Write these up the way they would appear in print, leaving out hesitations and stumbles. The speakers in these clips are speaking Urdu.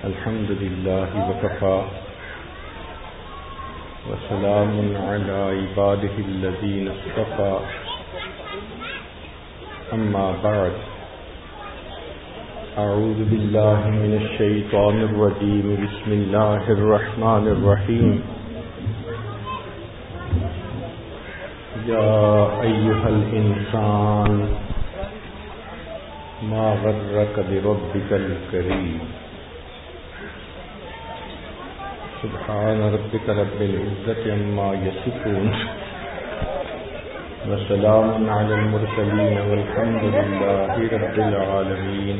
الحمد لله وكفى وسلام على عباده الذين اصطفى أما بعد أعوذ بالله من الشيطان الرجيم بسم الله الرحمن الرحيم يا أيها الإنسان ما غرك بربك الكريم سبحان ربك رب العزة عما يصفون وسلام على المرسلين والحمد لله رب العالمين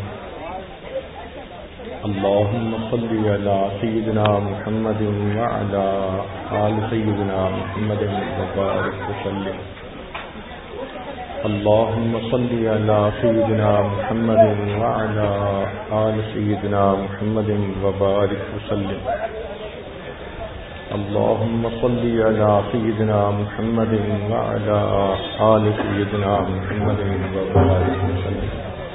اللهم صل على سيدنا محمد وعلى آل سيدنا محمد وبارك وسلم اللهم صل على سيدنا محمد وعلى آل سيدنا محمد وبارك وسلم اللهم صل على سيدنا محمد وعلى آل سيدنا محمد وبارك وسلم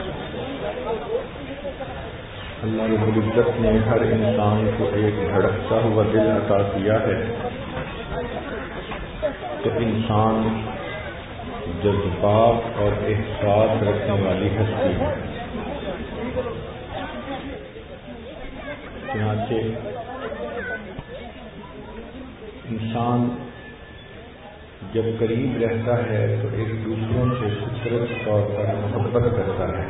اللہ رب العزت نے ہر انسان کو ایک دھڑکتا ہوا دل عطا کیا ہے تو انسان جذبات اور احساس رکھنے والی ہستی ہے. چنانچہ انسان جب قریب رہتا ہے تو ایک دوسروں سے فطرت طور پر محبت کرتا ہے.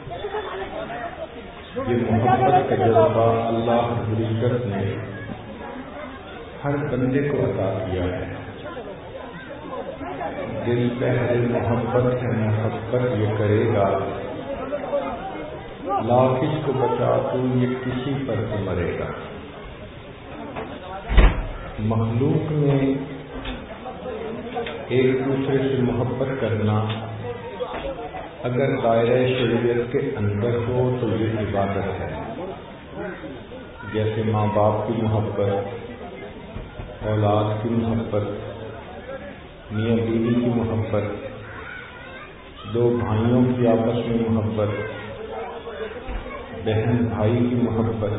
یہ محبت کا جذبہ اللہ رب العزت نے ہر بندے کو عطا کیا ہے. دل پہلے محبت ہے محبت یہ کرے گا لاکھ اس کو بچا تو یہ کسی پر تو مرے گا. مخلوق میں ایک دوسرے سے محبت کرنا اگر دائرہ شریعت کے اندر ہو تو یہ عبادت ہے. جیسے ماں باپ کی محبت، اولاد کی محبت، میاں بیوی کی محبت، دو بھائیوں کی آپس میں محبت، بہن بھائی کی محبت،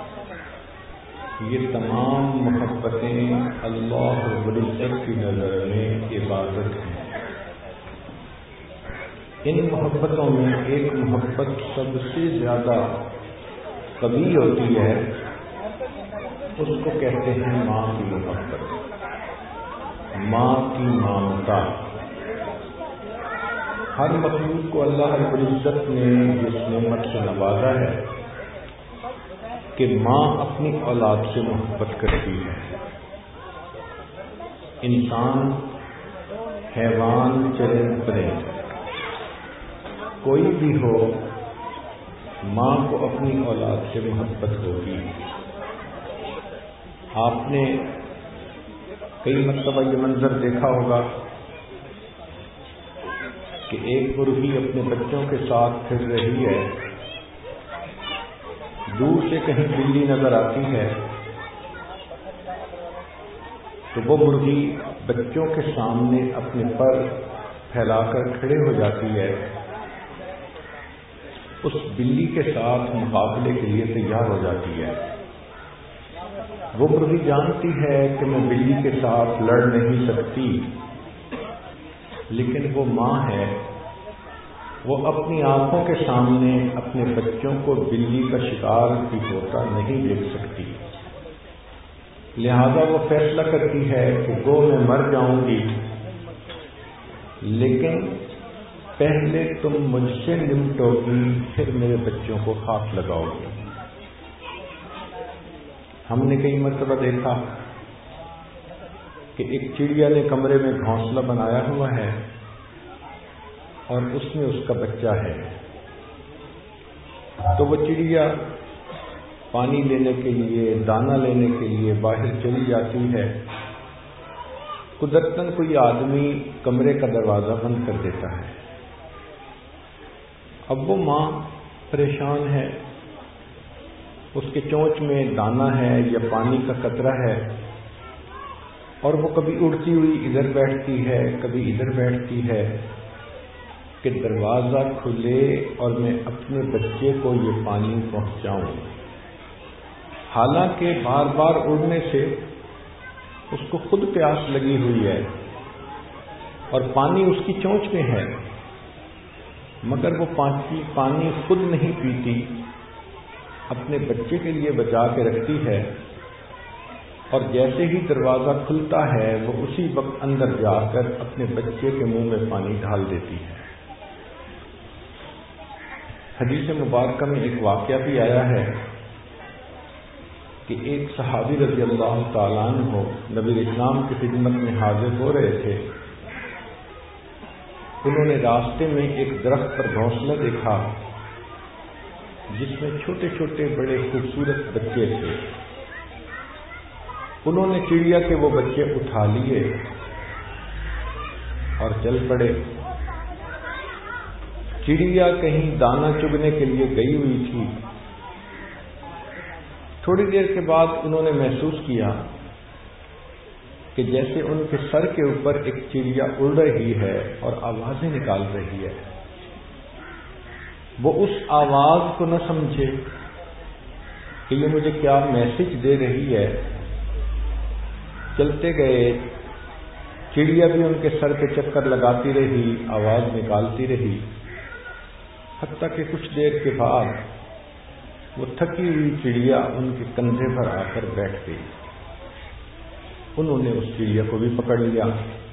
یہ تمام محبتیں اللہ رب العزت کی نظر میں عبادت ہیں. ان محبتوں میں ایک محبت سب سے زیادہ قوی ہوتی ہے، اس کو کہتے ہیں ماں کی محبت، ماں کی ممتا. ہر مخلوق کو اللہ رب العزت نے اس نعمت سے نوازا ہے کہ ماں اپنی اولاد سے محبت کرتی ہے. انسان، حیوان، چرند پرند کوئی بھی ہو، ماں کو اپنی اولاد سے محبت ہوگی. آپ نے کئی مرتبہ یہ منظر دیکھا ہوگا کہ ایک مرغی اپنے بچوں کے ساتھ پھر رہی ہے، دور سے کہیں بلی نظر آتی ہے تو وہ مرغی بچوں کے سامنے اپنے پر پھیلا کر کھڑے ہو جاتی ہے، اس بلی کے ساتھ مقابلے کے لیے تیار ہو جاتی ہے. وہ مرغی جانتی ہے کہ میں بلی کے ساتھ لڑ نہیں سکتی، لیکن وہ ماں ہے، وہ اپنی آنکھوں کے سامنے اپنے بچوں کو بلی کا شکار بھی ہوتا نہیں دیکھ سکتی. لہذا وہ فیصلہ کرتی ہے کہ گو میں مر جاؤں گی لیکن پہلے تم مجھ سے نمٹو گی پھر میرے بچوں کو ہاتھ لگاؤ گی. ہم نے کئی مرتبہ دیکھا کہ ایک چڑیا نے کمرے میں گھونسلہ بنایا ہوا ہے اور اس میں اس کا بچہ ہے. تو وہ چڑیا پانی لینے کے لیے، دانہ لینے کے لیے باہر چلی جاتی ہے. قدرتاً کوئی آدمی کمرے کا دروازہ بند کر دیتا ہے. اب وہ ماں پریشان ہے، اس کے چونچ میں دانہ ہے یا پانی کا قطرہ ہے اور وہ کبھی اڑتی ہوئی ادھر بیٹھتی ہے، کبھی ادھر بیٹھتی ہے کہ دروازہ کھلے اور میں اپنے بچے کو یہ پانی پہنچاؤں. حالانکہ بار بار اڑنے سے اس کو خود پیاس لگی ہوئی ہے اور پانی اس کی چونچ میں ہے، مگر وہ پانی خود نہیں پیتی، اپنے بچے کے لیے بچا کے رکھتی ہے، اور جیسے ہی دروازہ کھلتا ہے وہ اسی وقت اندر جا کر اپنے بچے کے منہ میں پانی ڈال دیتی ہے۔ حدیث مبارکہ میں ایک واقعہ بھی آیا ہے کہ ایک صحابی رضی اللہ تعالیٰ عنہ نبی اسلام کی خدمت میں حاضر ہو رہے تھے۔ انہوں نے راستے میں ایک درخت پر گھونسلہ دیکھا جس میں چھوٹے چھوٹے بڑے خوبصورت بچے تھے۔ انہوں نے چڑیا کے وہ بچے اٹھا لیے اور چل پڑے۔ چڑیا کہیں دانہ چگنے کے لیے گئی ہوئی تھی۔ تھوڑی دیر کے بعد انہوں نے محسوس کیا کہ جیسے ان کے سر کے اوپر ایک چڑیا اڑ رہی ہے اور آوازیں نکال رہی ہے۔ وہ اس آواز کو نہ سمجھے کہ یہ مجھے کیا میسج دے رہی ہے، چلتے گئے، چڑیا بھی ان کے سر پہ چکر لگاتی رہی، آواز نکالتی رہی، حتیٰ کہ کچھ دیر کے بعد وہ تھکی ہوئی چڑیا ان کے کندھے پر آ کر بیٹھ گئی۔ انہوں نے اس چڑیا کو بھی پکڑ لیا۔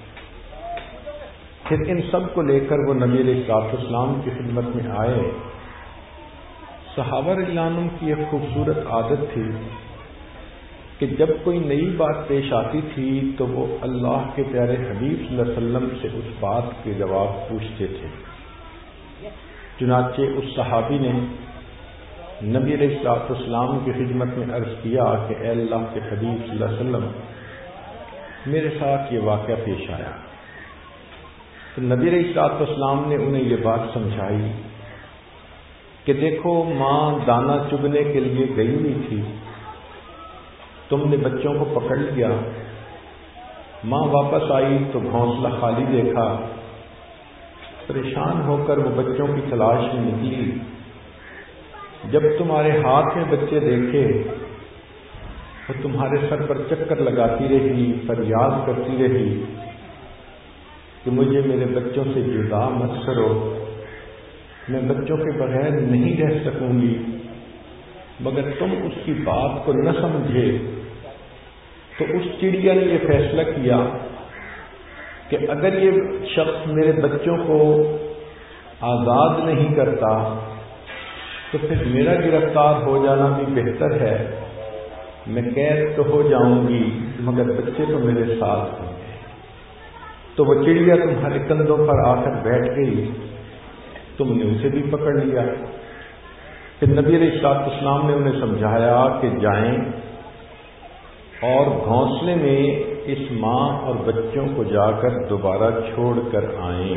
پھر ان سب کو لے کر وہ نبی علیہ السلام کی خدمت میں آئے۔ صحابہ رضی اللہ عنہم کی ایک خوبصورت عادت تھی کہ جب کوئی نئی بات پیش آتی تھی تو وہ اللہ کے پیارے حبیب صلی اللہ علیہ وسلم سے اس بات کے جواب پوچھتے تھے۔ چنانچہ اس صحابی نے نبی علیہ السلام کی خدمت میں عرض کیا کہ اے اللہ کے حبیب صلی اللہ علیہ وسلم، میرے ساتھ یہ واقعہ پیش آیا۔ تو نبی علیہ السلام نے انہیں یہ بات سمجھائی کہ دیکھو، ماں دانہ چگنے کے لیے گئی ہوئی تھی، تم نے بچوں کو پکڑ لیا، ماں واپس آئی تو گھونسلہ خالی دیکھا، پریشان ہو کر وہ بچوں کی تلاش میں نکلی۔ جب تمہارے ہاتھ میں بچے دیکھے وہ تمہارے سر پر چکر لگاتی رہی، فریاد کرتی رہی کہ مجھے میرے بچوں سے جدا مت کرو، میں بچوں کے بغیر نہیں رہ سکوں گی، مگر تم اس کی بات کو نہ سمجھے۔ تو اس چڑیا نے یہ فیصلہ کیا کہ اگر یہ شخص میرے بچوں کو آزاد نہیں کرتا تو پھر میرا گرفتار ہو جانا بھی بہتر ہے، میں قید تو ہو جاؤں گی مگر بچے تو میرے ساتھ ہوں گے۔ تو وہ چڑیا تمہارے کندھوں پر آ کر بیٹھ گئی، تم نے اسے بھی پکڑ لیا۔ پھر نبی علیہ السلام نے انہیں سمجھایا کہ جائیں اور گھونسلے میں اس ماں اور بچوں کو جا کر دوبارہ چھوڑ کر آئیں۔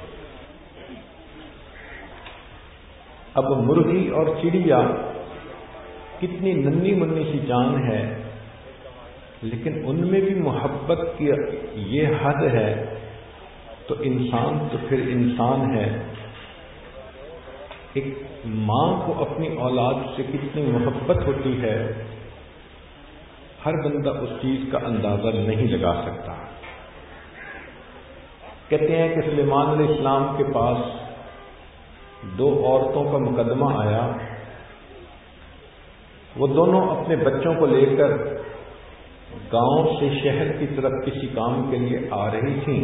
اب مرغی اور چڑیا کتنی ننھی منی سی جان ہے، لیکن ان میں بھی محبت کی یہ حد ہے، تو انسان تو پھر انسان ہے۔ ایک ماں کو اپنی اولاد سے کتنی محبت ہوتی ہے، ہر بندہ اس چیز کا اندازہ نہیں لگا سکتا۔ کہتے ہیں کہ سلیمان علیہ السلام کے پاس 2 عورتوں کا مقدمہ آیا، وہ دونوں اپنے بچوں کو لے کر گاؤں سے شہر کی طرف کسی کام کے لیے آ رہی تھیں۔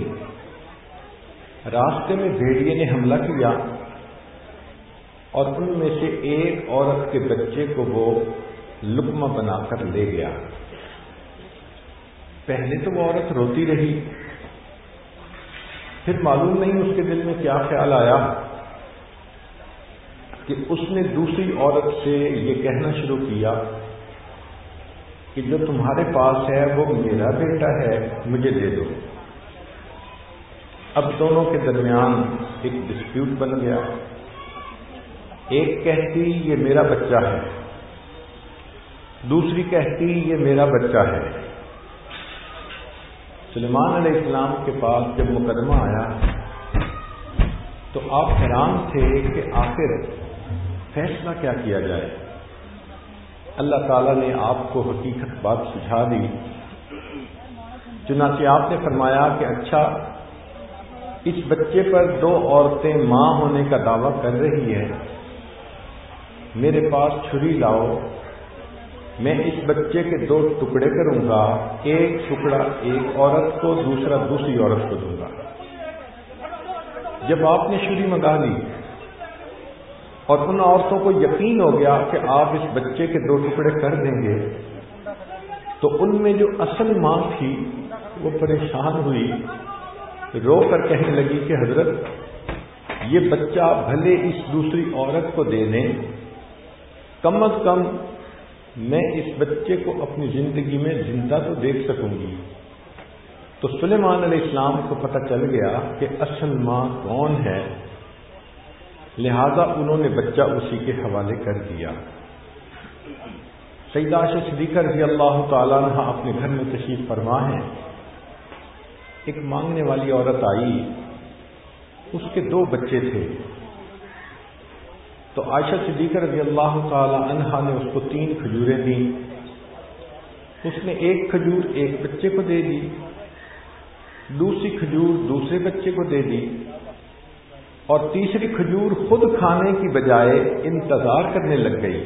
راستے میں بھیڑیے نے حملہ کیا اور ان میں سے ایک عورت کے بچے کو وہ لقمہ بنا کر لے گیا۔ پہلے تو وہ عورت روتی رہی، پھر معلوم نہیں اس کے دل میں کیا خیال آیا کہ اس نے دوسری عورت سے یہ کہنا شروع کیا کہ جو تمہارے پاس ہے وہ میرا بیٹا ہے، مجھے دے دو۔ اب دونوں کے درمیان ایک ڈسپیوٹ بن گیا۔ ایک کہتی یہ میرا بچہ ہے، دوسری کہتی یہ میرا بچہ ہے۔ سلیمان علیہ السلام کے پاس جب مقدمہ آیا تو آپ حیران تھے کہ آخر فیصلہ کیا کیا جائے۔ اللہ تعالیٰ نے آپ کو حقیقت بات سجھا دی، چنانچہ آپ نے فرمایا کہ اچھا اس بچے پر 2 عورتیں ماں ہونے کا دعویٰ کر رہی ہے، میرے پاس چھری لاؤ، میں اس بچے کے 2 ٹکڑے کروں گا، ایک ٹکڑا ایک عورت کو، دوسرا دوسری عورت کو دوں گا۔ جب آپ نے چھری منگا لی اور ان عورتوں کو یقین ہو گیا کہ آپ اس بچے کے 2 ٹکڑے کر دیں گے، تو ان میں جو اصل ماں تھی وہ پریشان ہوئی، رو کر کہنے لگی کہ حضرت یہ بچہ بھلے اس دوسری عورت کو دے دیں، کم از کم میں اس بچے کو اپنی زندگی میں زندہ تو دیکھ سکوں گی۔ تو سلیمان علیہ السلام کو پتہ چل گیا کہ اصل ماں کون ہے، لہذا انہوں نے بچہ اسی کے حوالے کر دیا۔ سیدہ عائشہ صدیقہ رضی اللہ تعالیٰ عنہ اپنے گھر میں تشریف فرما ہیں، ایک مانگنے والی عورت آئی، اس کے 2 بچے تھے، تو عائشہ صدیقہ رضی اللہ تعالی عنہا نے اس کو 3 کھجوریں دیں، اس نے 1 کھجور ایک بچے کو دے دی، دوسری کھجور دوسرے بچے کو دے دی، اور تیسری کھجور خود کھانے کی بجائے انتظار کرنے لگ گئی۔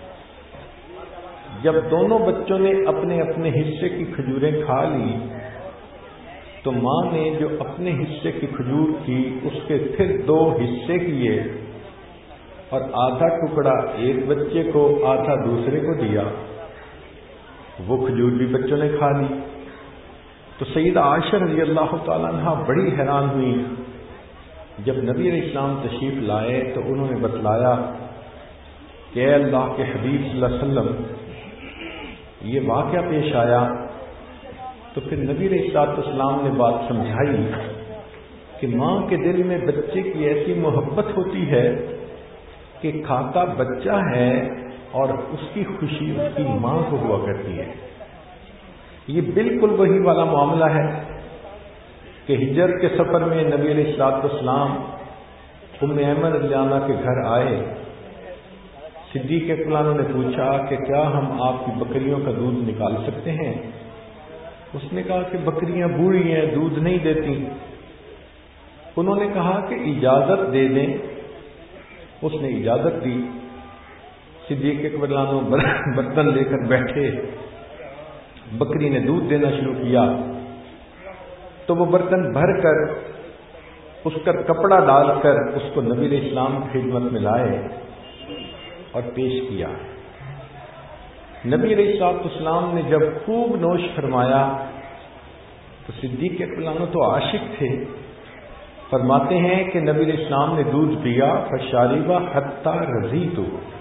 جب دونوں بچوں نے اپنے اپنے حصے کی کھجوریں کھا لی تو ماں نے جو اپنے حصے کی کھجور کی اس کے پھر 2 حصے کیے اور آدھا ٹکڑا ایک بچے کو آدھا دوسرے کو دیا، وہ کھجور بھی بچوں نے کھا لی۔ تو سیدہ عائشہ رضی اللہ تعالیٰ عنہ بڑی حیران ہوئی، جب نبی علیہ السلام تشریف لائے تو انہوں نے بتلایا کہ اے اللہ کے حبیب صلی اللہ علیہ وسلم یہ واقعہ پیش آیا، تو پھر نبی علیہ السلام نے بات سمجھائی کہ ماں کے دل میں بچے کی ایسی محبت ہوتی ہے کہ کھاتا بچہ ہے اور اس کی خوشی اس کی ماں کو ہوا کرتی ہے۔ یہ بالکل وہی والا معاملہ ہے کہ ہجرت کے سفر میں نبی علیہ السلام ام ایمن رضی اللہ عنہا کے گھر آئے، صدیق اکبر نے پوچھا کہ کیا ہم آپ کی بکریوں کا دودھ نکال سکتے ہیں؟ اس نے کہا کہ بکریاں بوڑھی ہیں، دودھ نہیں دیتی۔ انہوں نے کہا کہ اجازت دے دیں، اس نے اجازت دی۔ صدیق اکبر برتن لے کر بیٹھے، بکری نے دودھ دینا شروع کیا تو وہ برتن بھر کر اس کا کپڑا ڈال کر اس کو نبی علیہ السلام کی خدمت میں لائے اور پیش کیا۔ نبی علیہ السلام نے جب خوب نوش فرمایا تو صدیق اکبر تو عاشق تھے، فرماتے ہیں کہ نبی علیہ السلام نے دودھ پیا، فشاربا حتی رضیت،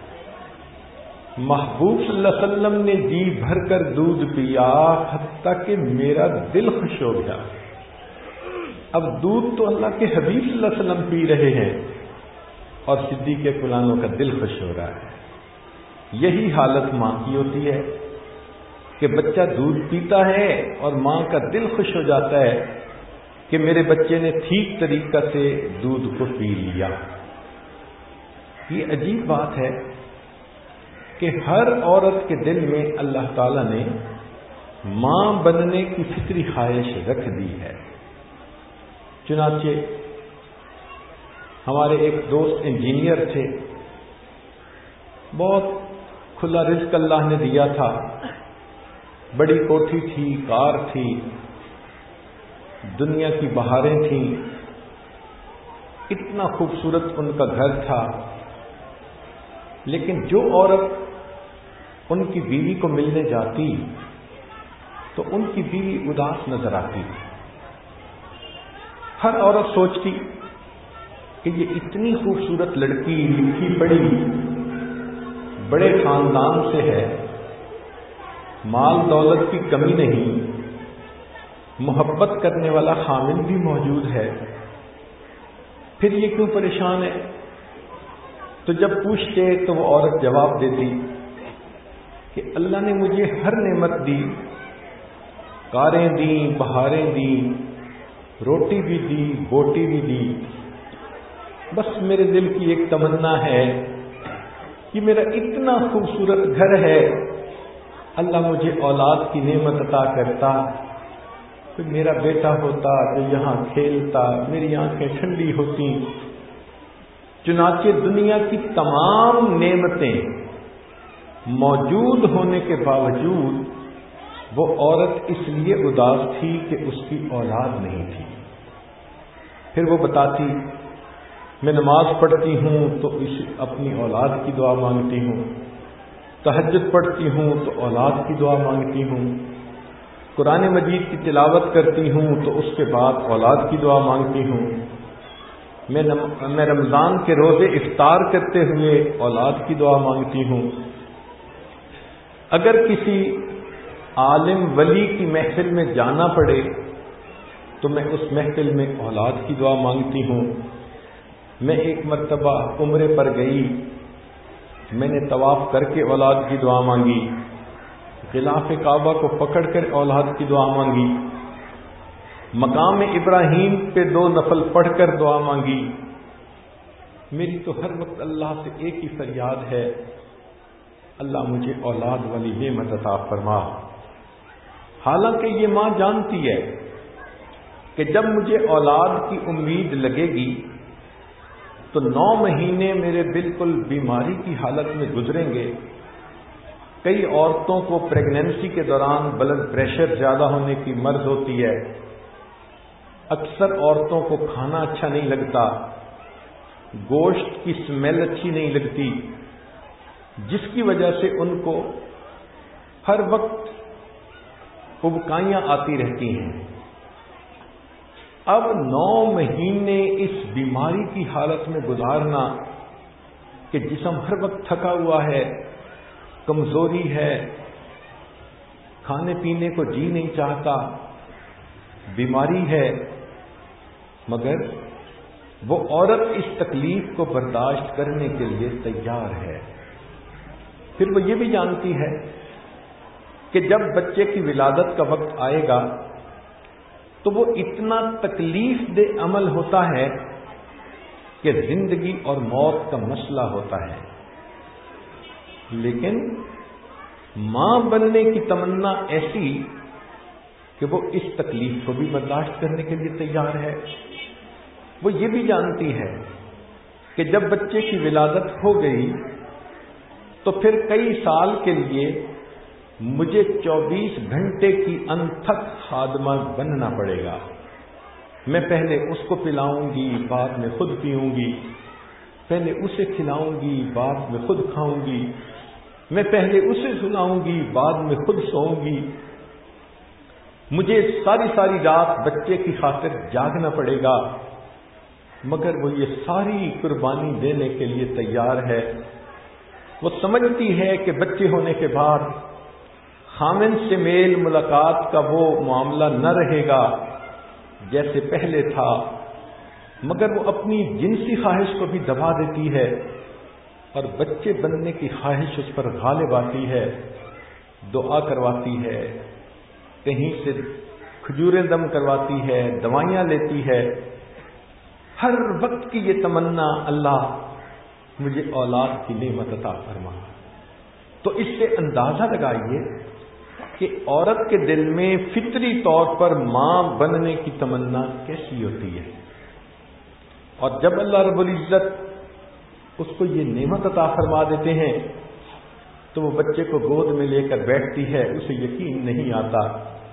محبوب صلی اللہ علیہ وسلم نے جی بھر کر دودھ پیا حتیٰ کہ میرا دل خوش ہو گیا۔ اب دودھ تو اللہ کے حبیب صلی اللہ علیہ وسلم پی رہے ہیں اور صدیق اکبر کا دل خوش ہو رہا ہے۔ یہی حالت ماں کی ہوتی ہے کہ بچہ دودھ پیتا ہے اور ماں کا دل خوش ہو جاتا ہے کہ میرے بچے نے ٹھیک طریقہ سے دودھ کو پی لیا۔ یہ عجیب بات ہے کہ ہر عورت کے دل میں اللہ تعالیٰ نے ماں بننے کی فطری خواہش رکھ دی ہے۔ چنانچہ ہمارے ایک دوست انجینئر تھے، بہت کھلا رزق اللہ نے دیا تھا، بڑی کوٹھی تھی، کار تھی، دنیا کی بہاریں تھیں، اتنا خوبصورت ان کا گھر تھا، لیکن جو عورت ان کی بیوی کو ملنے جاتی تو ان کی بیوی اداس نظر آتی۔ ہر عورت سوچتی کہ یہ اتنی خوبصورت لڑکی، لکھی پڑھی، بڑے خاندان سے ہے، مال دولت کی کمی نہیں، محبت کرنے والا خامن بھی موجود ہے، پھر یہ کیوں پریشان ہے؟ تو جب پوچھتے تو وہ عورت جواب دیتی کہ اللہ نے مجھے ہر نعمت دی، کاریں دیں، بہاریں دیں، روٹی بھی دی، بوٹی بھی دی، بس میرے دل کی ایک تمنا ہے یہ میرا اتنا خوبصورت گھر ہے، اللہ مجھے اولاد کی نعمت عطا کرتا، کوئی میرا بیٹا ہوتا جو یہاں کھیلتا، میری آنکھیں ٹھنڈی ہوتی۔ چنانچہ دنیا کی تمام نعمتیں موجود ہونے کے باوجود وہ عورت اس لیے اداس تھی کہ اس کی اولاد نہیں تھی۔ پھر وہ بتاتی میں نماز پڑھتی ہوں تو اپنی اولاد کی دعا مانگتی ہوں، تہجد پڑھتی ہوں تو اولاد کی دعا مانگتی ہوں، قرآن مجید کی تلاوت کرتی ہوں تو اس کے بعد اولاد کی دعا مانگتی ہوں، میں رمضان کے روزے افطار کرتے ہوئے اولاد کی دعا مانگتی ہوں، اگر کسی عالم ولی کی محفل میں جانا پڑے تو میں اس محفل میں اولاد کی دعا مانگتی ہوں۔ میں ایک مرتبہ عمرے پر گئی، میں نے طواف کر کے اولاد کی دعا مانگی، غلاف کعبہ کو پکڑ کر اولاد کی دعا مانگی، مقام ابراہیم پہ 2 نفل پڑھ کر دعا مانگی۔ میری تو ہر وقت اللہ سے ایک ہی فریاد ہے، اللہ مجھے اولاد والی نعمت عطا فرما۔ حالانکہ یہ ماں جانتی ہے کہ جب مجھے اولاد کی امید لگے گی تو 9 مہینے میرے بالکل بیماری کی حالت میں گزریں گے۔ کئی عورتوں کو پریگنینسی کے دوران بلڈ پریشر زیادہ ہونے کی مرض ہوتی ہے، اکثر عورتوں کو کھانا اچھا نہیں لگتا، گوشت کی اسمیل اچھی نہیں لگتی، جس کی وجہ سے ان کو ہر وقت ابکائیاں آتی رہتی ہیں۔ اب 9 مہینے اس بیماری کی حالت میں گزارنا کہ جسم ہر وقت تھکا ہوا ہے، کمزوری ہے، کھانے پینے کو جی نہیں چاہتا، بیماری ہے، مگر وہ عورت اس تکلیف کو برداشت کرنے کے لیے تیار ہے۔ پھر وہ یہ بھی جانتی ہے کہ جب بچے کی ولادت کا وقت آئے گا تو وہ اتنا تکلیف دہ عمل ہوتا ہے کہ زندگی اور موت کا مسئلہ ہوتا ہے، لیکن ماں بننے کی تمنا ایسی کہ وہ اس تکلیف کو بھی برداشت کرنے کے لیے تیار ہے۔ وہ یہ بھی جانتی ہے کہ جب بچے کی ولادت ہو گئی تو پھر کئی سال کے لیے مجھے 24 گھنٹے کی انتھک خادمہ بننا پڑے گا۔ میں پہلے اس کو پلاؤں گی، بعد میں خود پیوں گی، پہلے اسے کھلاؤں گی، بعد میں خود کھاؤں گی، میں پہلے اسے سلاؤں گی، بعد میں خود سوؤں گی، مجھے ساری رات بچے کی خاطر جاگنا پڑے گا، مگر وہ یہ ساری قربانی دینے کے لیے تیار ہے۔ وہ سمجھتی ہے کہ بچے ہونے کے بعد خامن سے میل ملاقات کا وہ معاملہ نہ رہے گا جیسے پہلے تھا، مگر وہ اپنی جنسی خواہش کو بھی دبا دیتی ہے اور بچے بننے کی خواہش اس پر غالب آتی ہے، دعا کرواتی ہے، کہیں سے کھجوریں دم کرواتی ہے، دوائیاں لیتی ہے، ہر وقت کی یہ تمنا اللہ مجھے اولاد کی نعمت عطا فرما۔ تو اس سے اندازہ لگائیے کہ عورت کے دل میں فطری طور پر ماں بننے کی تمنا کیسی ہوتی ہے، اور جب اللہ رب العزت اس کو یہ نعمت عطا فرما دیتے ہیں تو وہ بچے کو گود میں لے کر بیٹھتی ہے، اسے یقین نہیں آتا،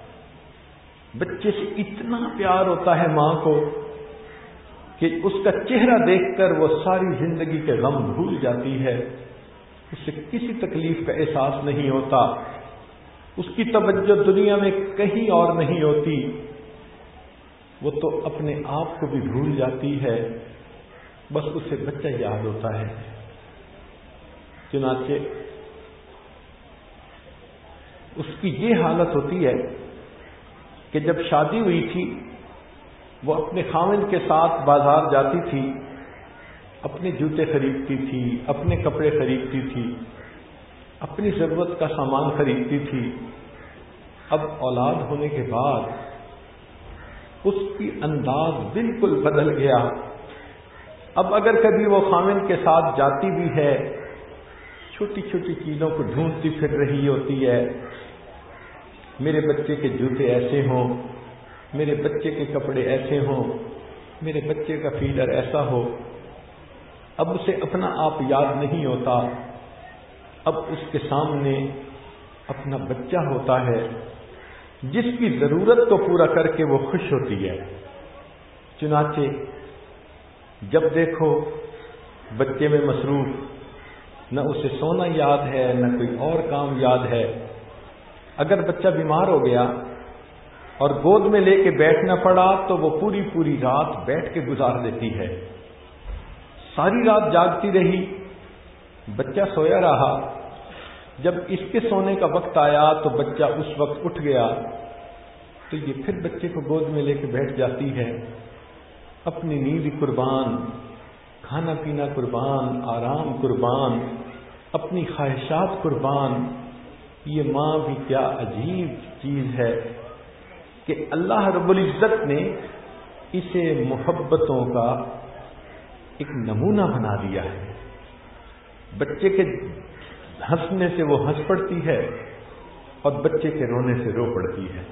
بچے سے اتنا پیار ہوتا ہے ماں کو کہ اس کا چہرہ دیکھ کر وہ ساری زندگی کے غم بھول جاتی ہے، اسے کسی تکلیف کا احساس نہیں ہوتا، اس کی توجہ دنیا میں کہیں اور نہیں ہوتی، وہ تو اپنے آپ کو بھی بھول جاتی ہے، بس اسے بچہ یاد ہوتا ہے۔ چنانچہ اس کی یہ حالت ہوتی ہے کہ جب شادی ہوئی تھی وہ اپنے خاوند کے ساتھ بازار جاتی تھی، اپنے جوتے خریدتی تھی، اپنے کپڑے خریدتی تھی، اپنی ضرورت کا سامان خریدتی تھی۔ اب اولاد ہونے کے بعد اس کی انداز بالکل بدل گیا۔ اب اگر کبھی وہ خاوند کے ساتھ جاتی بھی ہے چھوٹی چھوٹی چیزوں کو ڈھونڈتی پھر رہی ہوتی ہے. میرے بچے کے جوتے ایسے ہوں، میرے بچے کے کپڑے ایسے ہوں، میرے بچے کا فیڈر ایسا ہو. اب اسے اپنا آپ یاد نہیں ہوتا، اب اس کے سامنے اپنا بچہ ہوتا ہے جس کی ضرورت کو پورا کر کے وہ خوش ہوتی ہے. چنانچہ جب دیکھو بچے میں مصروف، نہ اسے سونا یاد ہے نہ کوئی اور کام یاد ہے. اگر بچہ بیمار ہو گیا اور گود میں لے کے بیٹھنا پڑا تو وہ پوری پوری رات بیٹھ کے گزار دیتی ہے. ساری رات جاگتی رہی، بچہ سویا رہا. جب اس کے سونے کا وقت آیا تو بچہ اس وقت اٹھ گیا تو یہ پھر بچے کو گود میں لے کے بیٹھ جاتی ہے. اپنی نیند قربان، کھانا پینا قربان، آرام قربان، اپنی خواہشات قربان. یہ ماں بھی کیا عجیب چیز ہے کہ اللہ رب العزت نے اسے محبتوں کا ایک نمونہ بنا دیا ہے. بچے کے ہنسنے سے وہ ہنس پڑتی ہے اور بچے کے رونے سے رو پڑتی ہے.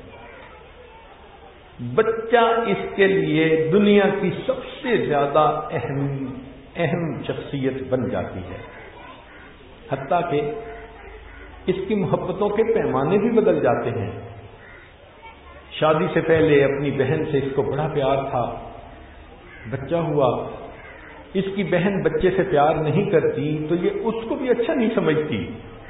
بچہ اس کے لیے دنیا کی سب سے زیادہ اہم شخصیت بن جاتی ہے. حتیٰ کہ اس کی محبتوں کے پیمانے بھی بدل جاتے ہیں. شادی سے پہلے اپنی بہن سے اس کو بڑا پیار تھا. بچہ ہوا، اس کی بہن بچے سے پیار نہیں کرتی تو یہ اس کو بھی اچھا نہیں سمجھتی.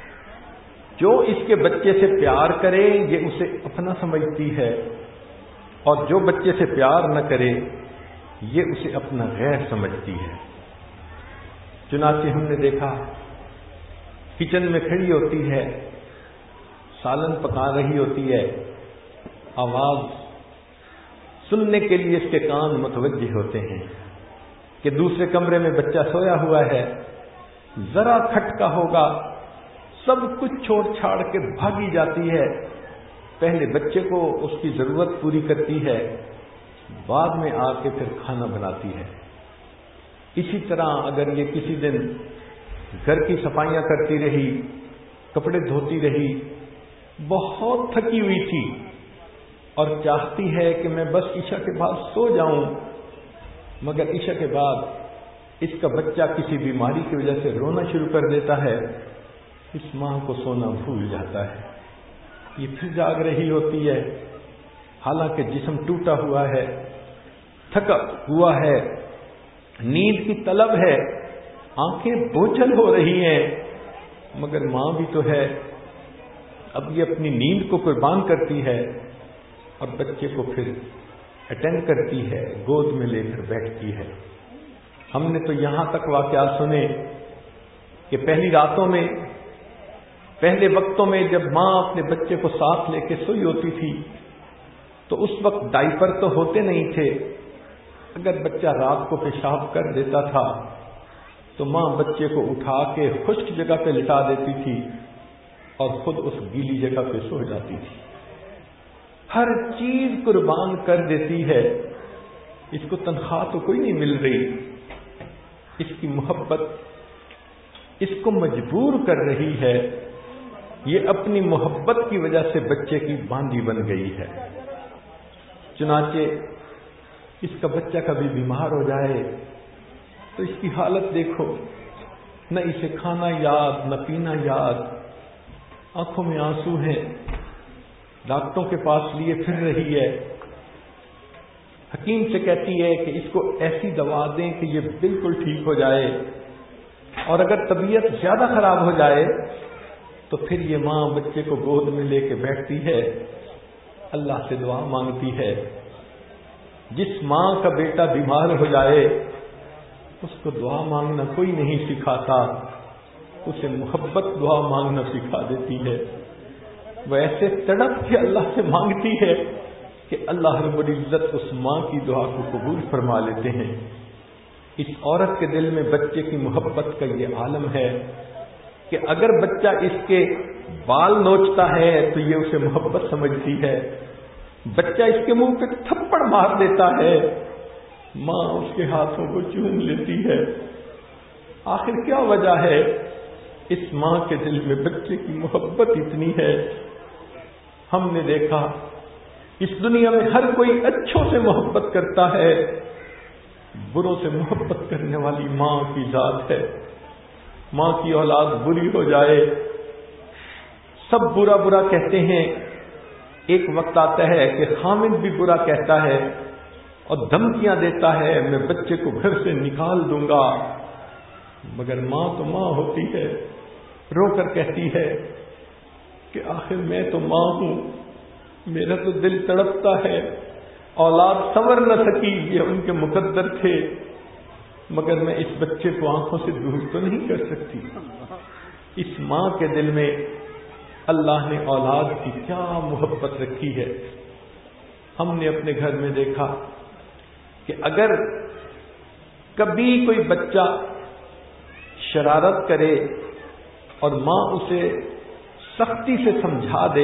جو اس کے بچے سے پیار کرے یہ اسے اپنا سمجھتی ہے، اور جو بچے سے پیار نہ کرے یہ اسے اپنا غیر سمجھتی ہے. چنانچہ ہم نے دیکھا کچن میں کھڑی ہوتی ہے، سالن پکا رہی ہوتی ہے، آواز سننے کے لیے اس کے کان متوجہ ہوتے ہیں کہ دوسرے کمرے میں بچہ سویا ہوا ہے. ذرا کھٹکا ہوگا سب کچھ چھوڑ چھاڑ کے بھاگی جاتی ہے. پہلے بچے کو اس کی ضرورت پوری کرتی ہے، بعد میں آ کے پھر کھانا بناتی ہے. اسی طرح اگر یہ کسی دن گھر کی صفائیاں کرتی رہی، کپڑے دھوتی رہی، بہت تھکی ہوئی تھی اور چاہتی ہے کہ میں بس عشاء کے بعد سو جاؤں، مگر عشاء کے بعد اس کا بچہ کسی بیماری کی وجہ سے رونا شروع کر دیتا ہے، اس ماں کو سونا بھول جاتا ہے. یہ پھر جاگ رہی ہوتی ہے، حالانکہ جسم ٹوٹا ہوا ہے، تھکا ہوا ہے، نیند کی طلب ہے، آنکھیں بوجھل ہو رہی ہیں، مگر ماں بھی تو ہے. اب یہ اپنی نیند کو قربان کرتی ہے اور بچے کو پھر اٹینڈ کرتی ہے، گود میں لے کر بیٹھتی ہے. ہم نے تو یہاں تک واقعات سنے کہ پہلی راتوں میں، پہلے وقتوں میں جب ماں اپنے بچے کو ساتھ لے کے سوئی ہوتی تھی تو اس وقت ڈائپر تو ہوتے نہیں تھے. اگر بچہ رات کو پیشاب کر دیتا تھا تو ماں بچے کو اٹھا کے خشک جگہ پہ لٹا دیتی تھی اور خود اس گیلی جگہ پہ سو جاتی تھی. ہر چیز قربان کر دیتی ہے. اس کو تنخواہ تو کوئی نہیں مل رہی، اس کی محبت اس کو مجبور کر رہی ہے. یہ اپنی محبت کی وجہ سے بچے کی باندھی بن گئی ہے. چنانچہ اس کا بچہ کبھی بیمار ہو جائے تو اس کی حالت دیکھو، نہ اسے کھانا یاد، نہ پینا یاد، آنکھوں میں آنسو ہیں، ڈاکٹروں کے پاس لیے پھر رہی ہے. حکیم سے کہتی ہے کہ اس کو ایسی دوا دیں کہ یہ بالکل ٹھیک ہو جائے، اور اگر طبیعت زیادہ خراب ہو جائے تو پھر یہ ماں بچے کو گود میں لے کے بیٹھتی ہے، اللہ سے دعا مانگتی ہے. جس ماں کا بیٹا بیمار ہو جائے اس کو دعا مانگنا کوئی نہیں سکھاتا، اسے محبت دعا مانگنا سکھا دیتی ہے. وہ ایسے تڑپ کے اللہ سے مانگتی ہے کہ اللہ رب العزت اس ماں کی دعا کو قبول فرما لیتے ہیں. اس عورت کے دل میں بچے کی محبت کا یہ عالم ہے کہ اگر بچہ اس کے بال نوچتا ہے تو یہ اسے محبت سمجھتی ہے، بچہ اس کے منہ پہ تھپڑ مار دیتا ہے، ماں اس کے ہاتھوں کو چوم لیتی ہے. آخر کیا وجہ ہے اس ماں کے دل میں بچے کی محبت اتنی ہے. ہم نے دیکھا اس دنیا میں ہر کوئی اچھوں سے محبت کرتا ہے، بروں سے محبت کرنے والی ماں کی ذات ہے. ماں کی اولاد بری ہو جائے سب برا برا کہتے ہیں. ایک وقت آتا ہے کہ خامد بھی برا کہتا ہے اور دھمکیاں دیتا ہے، میں بچے کو گھر سے نکال دوں گا. مگر ماں تو ماں ہوتی ہے، رو کر کہتی ہے کہ آخر میں تو ماں ہوں، میرا تو دل تڑپتا ہے. اولاد سنور نہ سکی، یہ ان کے مقدر تھے، مگر میں اس بچے کو آنکھوں سے دور تو نہیں کر سکتی. اس ماں کے دل میں اللہ نے اولاد کی کیا محبت رکھی ہے. ہم نے اپنے گھر میں دیکھا کہ اگر کبھی کوئی بچہ شرارت کرے اور ماں اسے سختی سے سمجھا دے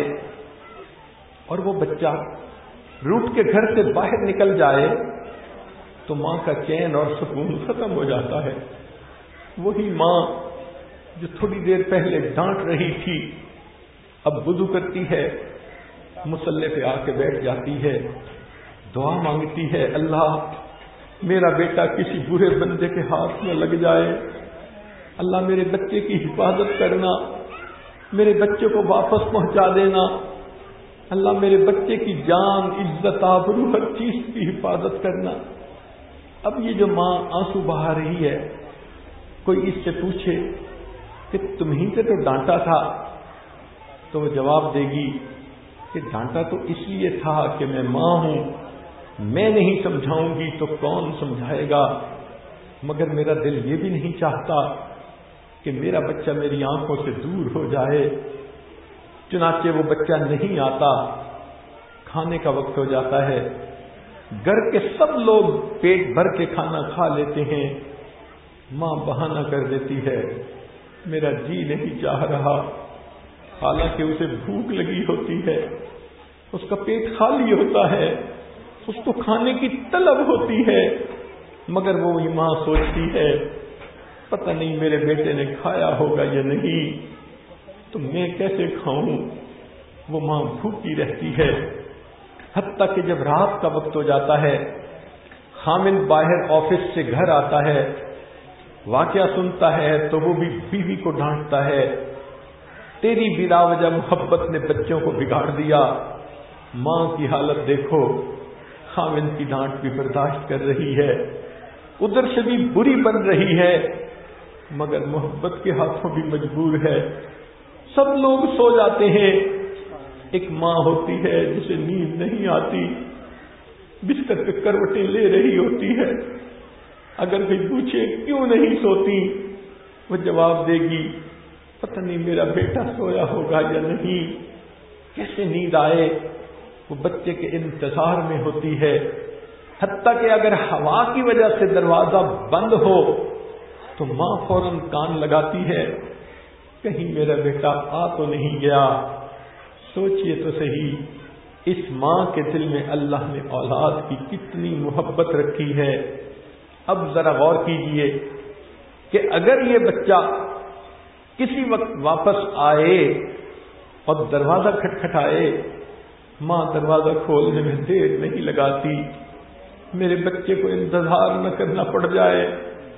اور وہ بچہ روٹ کے گھر سے باہر نکل جائے تو ماں کا چین اور سکون ختم ہو جاتا ہے. وہی ماں جو تھوڑی دیر پہلے ڈانٹ رہی تھی اب وضو کرتی ہے، مصلی پہ آ کے بیٹھ جاتی ہے، دعا مانگتی ہے، اللہ میرا بیٹا کسی برے بندے کے ہاتھ میں لگ جائے، اللہ میرے بچے کی حفاظت کرنا، میرے بچے کو واپس پہنچا دینا، اللہ میرے بچے کی جان عزت آبرو ہر چیز کی حفاظت کرنا. اب یہ جو ماں آنسو بہا رہی ہے، کوئی اس سے پوچھے کہ تمہیں سے تو ڈانٹا تھا، تو وہ جواب دے گی کہ ڈانٹا تو اس لیے تھا کہ میں ماں ہوں، میں نہیں سمجھاؤں گی تو کون سمجھائے گا. مگر میرا دل یہ بھی نہیں چاہتا کہ میرا بچہ میری آنکھوں سے دور ہو جائے. چنانچہ وہ بچہ نہیں آتا، کھانے کا وقت ہو جاتا ہے، گھر کے سب لوگ پیٹ بھر کے کھانا کھا لیتے ہیں، ماں بہانہ کر دیتی ہے میرا جی نہیں چاہ رہا، حالانکہ اسے بھوک لگی ہوتی ہے، اس کا پیٹ خالی ہوتا ہے، اس کو کھانے کی طلب ہوتی ہے، مگر وہ ماں سوچتی ہے پتہ نہیں میرے بیٹے نے کھایا ہوگا یا نہیں، تو میں کیسے کھاؤں. وہ ماں بھوکی رہتی ہے. حتیٰ کہ جب رات کا وقت ہو جاتا ہے، خامن باہر آفس سے گھر آتا ہے، واقعہ سنتا ہے تو وہ بھی بیوی کو ڈانٹتا ہے، تیری بلا وجہ محبت نے بچوں کو بگاڑ دیا. ماں کی حالت دیکھو، خامن کی ڈانٹ بھی برداشت کر رہی ہے، ادھر سے بھی بری بن رہی ہے، مگر محبت کے ہاتھوں بھی مجبور ہے. سب لوگ سو جاتے ہیں، ایک ماں ہوتی ہے جسے نیند نہیں آتی، بستر پہ کروٹیں لے رہی ہوتی ہے. اگر کوئی پوچھے کیوں نہیں سوتی، وہ جواب دے گی پتہ نہیں میرا بیٹا سویا ہوگا یا نہیں، کیسے نیند آئے. وہ بچے کے انتظار میں ہوتی ہے. حتیٰ کہ اگر ہوا کی وجہ سے دروازہ بند ہو تو ماں فوراً کان لگاتی ہے کہیں میرا بیٹا آ تو نہیں گیا. سوچئے تو صحیح اس ماں کے دل میں اللہ نے اولاد کی کتنی محبت رکھی ہے. اب ذرا غور کیجئے کہ اگر یہ بچہ کسی وقت واپس آئے اور دروازہ کھٹکھٹائے، ماں دروازہ کھولنے میں دیر نہیں لگاتی، میرے بچے کو انتظار نہ کرنا پڑ جائے.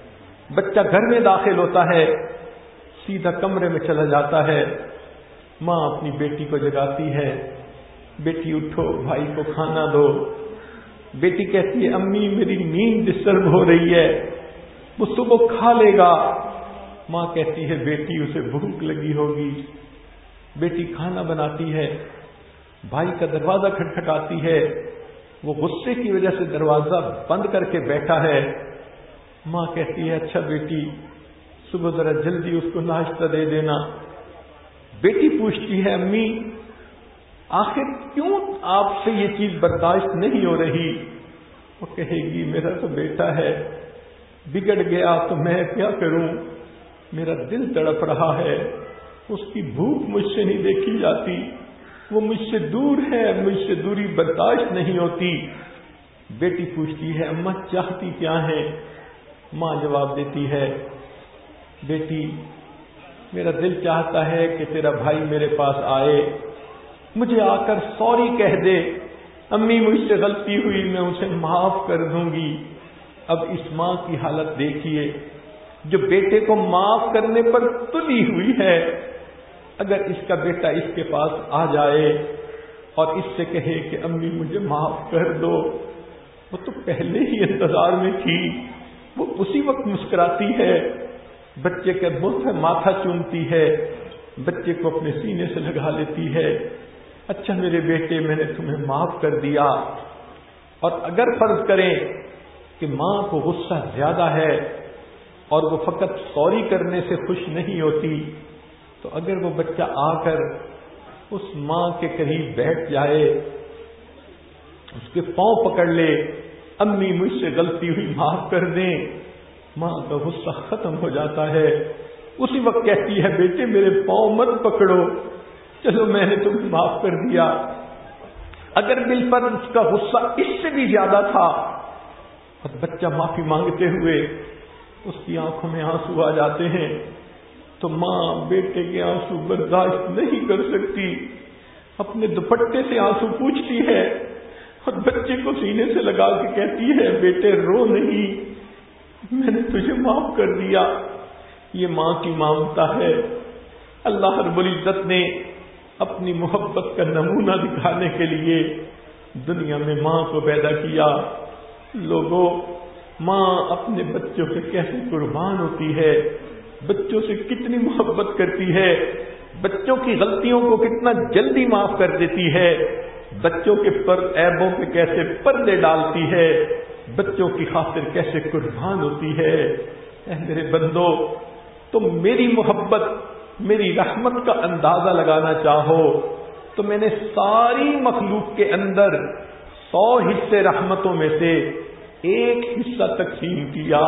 بچہ گھر میں داخل ہوتا ہے، سیدھا کمرے میں چلا جاتا ہے، ماں اپنی بیٹی کو جگاتی ہے، بیٹی اٹھو بھائی کو کھانا دو. بیٹی کہتی ہے امی میری نیند ڈسٹرب ہو رہی ہے، وہ صبح کھا لے گا. ماں کہتی ہے بیٹی اسے بھوک لگی ہوگی. بیٹی کھانا بناتی ہے، بھائی کا دروازہ کھٹکھٹاتی ہے، وہ غصے کی وجہ سے دروازہ بند کر کے بیٹھا ہے. ماں کہتی ہے اچھا بیٹی صبح ذرا جلدی اس کو ناشتہ دے دینا. بیٹی پوچھتی ہے امی آخر کیوں آپ سے یہ چیز برداشت نہیں ہو رہی؟ وہ کہے گی میرا تو بیٹا ہے، بگڑ گیا تو میں کیا کروں، میرا دل تڑپ رہا ہے، اس کی بھوک مجھ سے نہیں دیکھی جاتی، وہ مجھ سے دور ہے، مجھ سے دوری برداشت نہیں ہوتی. بیٹی پوچھتی ہے اماں چاہتی کیا ہے؟ ماں جواب دیتی ہے بیٹی میرا دل چاہتا ہے کہ تیرا بھائی میرے پاس آئے، مجھے آ کر سوری کہہ دے، امی مجھ سے غلطی ہوئی، میں اسے معاف کر دوں گی۔ اب اس ماں کی حالت دیکھیے جو بیٹے کو معاف کرنے پر تلی ہوئی ہے۔ اگر اس کا بیٹا اس کے پاس آ جائے اور اس سے کہے کہ امی مجھے معاف کر دو، وہ تو پہلے ہی انتظار میں تھی، وہ اسی وقت مسکراتی ہے، بچے کے منہ سے ماتھا چومتی ہے، بچے کو اپنے سینے سے لگا لیتی ہے، اچھا میرے بیٹے میں نے تمہیں معاف کر دیا۔ اور اگر فرض کریں کہ ماں کو غصہ زیادہ ہے اور وہ فقط سوری کرنے سے خوش نہیں ہوتی، تو اگر وہ بچہ آ کر اس ماں کے قریب بیٹھ جائے، اس کے پاؤں پکڑ لے، امی مجھ سے غلطی ہوئی معاف کر دیں، ماں کا غصہ ختم ہو جاتا ہے۔ اسی وقت کہتی ہے بیٹے میرے پاؤں مت پکڑو، چلو میں نے تمہیں معاف کر دیا۔ اگر بالفرض اس کا غصہ اس سے بھی زیادہ تھا اور بچہ معافی مانگتے ہوئے اس کی آنکھوں میں آنسو آ جاتے ہیں، تو ماں بیٹے کے آنسو برداشت نہیں کر سکتی، اپنے دوپٹے سے آنسو پوچھتی ہے اور بچے کو سینے سے لگا کے کہتی ہے بیٹے رو نہیں، میں نے تجھے معاف کر دیا۔ یہ ماں کی ممتا ہے۔ اللہ رب العزت نے اپنی محبت کا نمونہ دکھانے کے لیے دنیا میں ماں کو پیدا کیا۔ لوگوں، ماں اپنے بچوں کے کیسے قربان ہوتی ہے، بچوں سے کتنی محبت کرتی ہے، بچوں کی غلطیوں کو کتنا جلدی معاف کر دیتی ہے، بچوں کے عیبوں پہ کیسے پردے ڈالتی ہے، بچوں کی خاطر کیسے قربان ہوتی ہے۔ اے میرے بندو، تم میری محبت، میری رحمت کا اندازہ لگانا چاہو تو میں نے ساری مخلوق کے اندر 100 حصے رحمتوں میں سے ایک حصہ تقسیم کیا،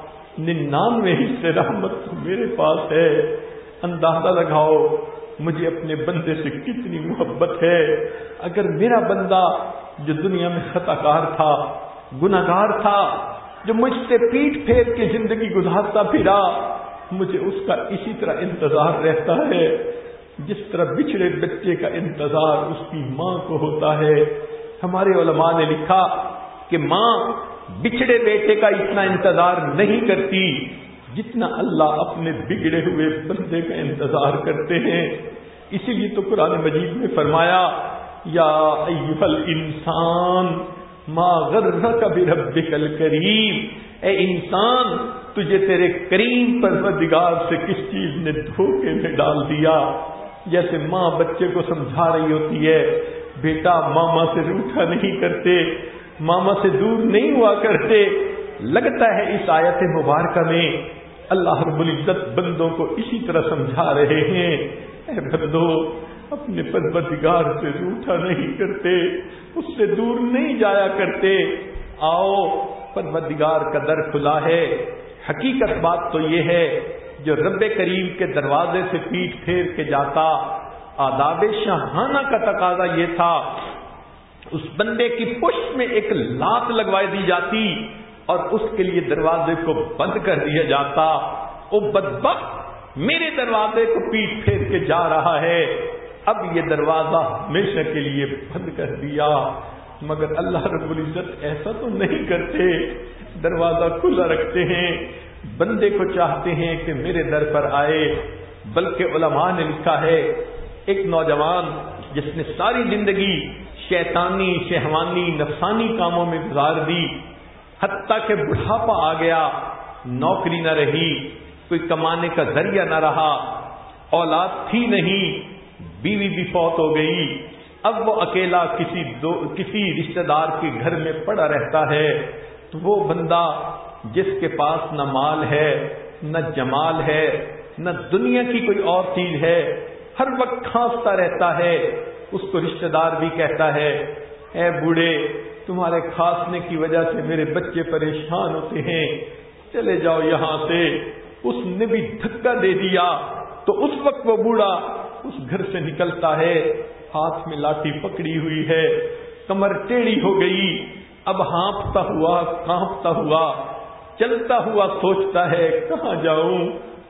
99 حصے رحمت تو میرے پاس ہے۔ اندازہ لگاؤ مجھے اپنے بندے سے کتنی محبت ہے۔ اگر میرا بندہ جو دنیا میں خطا کار تھا، گناہگار تھا، جو مجھ سے پیٹھ پھیر کے زندگی گزارتا پھرا، مجھے اس کا اسی طرح انتظار رہتا ہے جس طرح بچھڑے بچے کا انتظار اس کی ماں کو ہوتا ہے۔ ہمارے علماء نے لکھا کہ ماں بچھڑے بیٹے کا اتنا انتظار نہیں کرتی جتنا اللہ اپنے بگڑے ہوئے بندے کا انتظار کرتے ہیں۔ اسی لیے تو قرآن مجید میں فرمایا یا ایھا الانسان ما غرک بربک الکریم، اے انسان تجھے تیرے کریم پروردگار سے کس چیز نے دھوکے میں ڈال دیا۔ جیسے ماں بچے کو سمجھا رہی ہوتی ہے بیٹا ماما سے روٹھا نہیں کرتے، ماما سے دور نہیں ہوا کرتے۔ لگتا ہے اس آیت مبارکہ میں اللہ رب العزت بندوں کو اسی طرح سمجھا رہے ہیں، اے بندو اپنے پروردگار سے روٹھا نہیں کرتے، اس سے دور نہیں جایا کرتے۔ آؤ پروردگار کا در کھلا ہے۔ حقیقت بات تو یہ ہے جو رب کریم کے دروازے سے پیٹھ پھیر کے جاتا، آداب شاہانہ کا تقاضا یہ تھا اس بندے کی پشت میں ایک لات لگوائی دی جاتی اور اس کے لیے دروازے کو بند کر دیا جاتا۔ او بدبخت میرے دروازے کو پیٹھ پھیر کے جا رہا ہے، اب یہ دروازہ ہمیشہ کے لیے بند کر دیا۔ مگر اللہ رب العزت ایسا تو نہیں کرتے، دروازہ کھلا رکھتے ہیں، بندے کو چاہتے ہیں کہ میرے در پر آئے۔ بلکہ علماء نے لکھا ہے ایک نوجوان جس نے ساری زندگی شیطانی، شہوانی، نفسانی کاموں میں گزار دی، حتیٰ کہ بڑھاپا آ گیا، نوکری نہ رہی، کوئی کمانے کا ذریعہ نہ رہا، اولاد تھی نہیں، بیوی بھی فوت ہو گئی، اب وہ اکیلا کسی رشتہ دار کے گھر میں پڑا رہتا ہے۔ تو وہ بندہ جس کے پاس نہ مال ہے، نہ جمال ہے، نہ دنیا کی کوئی اور چیز ہے، ہر وقت کھانستا رہتا ہے، اس کو رشتہ دار بھی کہتا ہے اے بوڑھے تمہارے کھانسنے کی وجہ سے میرے بچے پریشان ہوتے ہیں، چلے جاؤ یہاں سے۔ اس نے بھی دھکا دے دیا تو اس وقت وہ بوڑھا اس گھر سے نکلتا ہے، ہاتھ میں لاٹھی پکڑی ہوئی ہے، کمر ٹیڑھی ہو گئی، اب ہانپتا ہوا، کانپتا ہوا، چلتا ہوا سوچتا ہے کہاں جاؤں،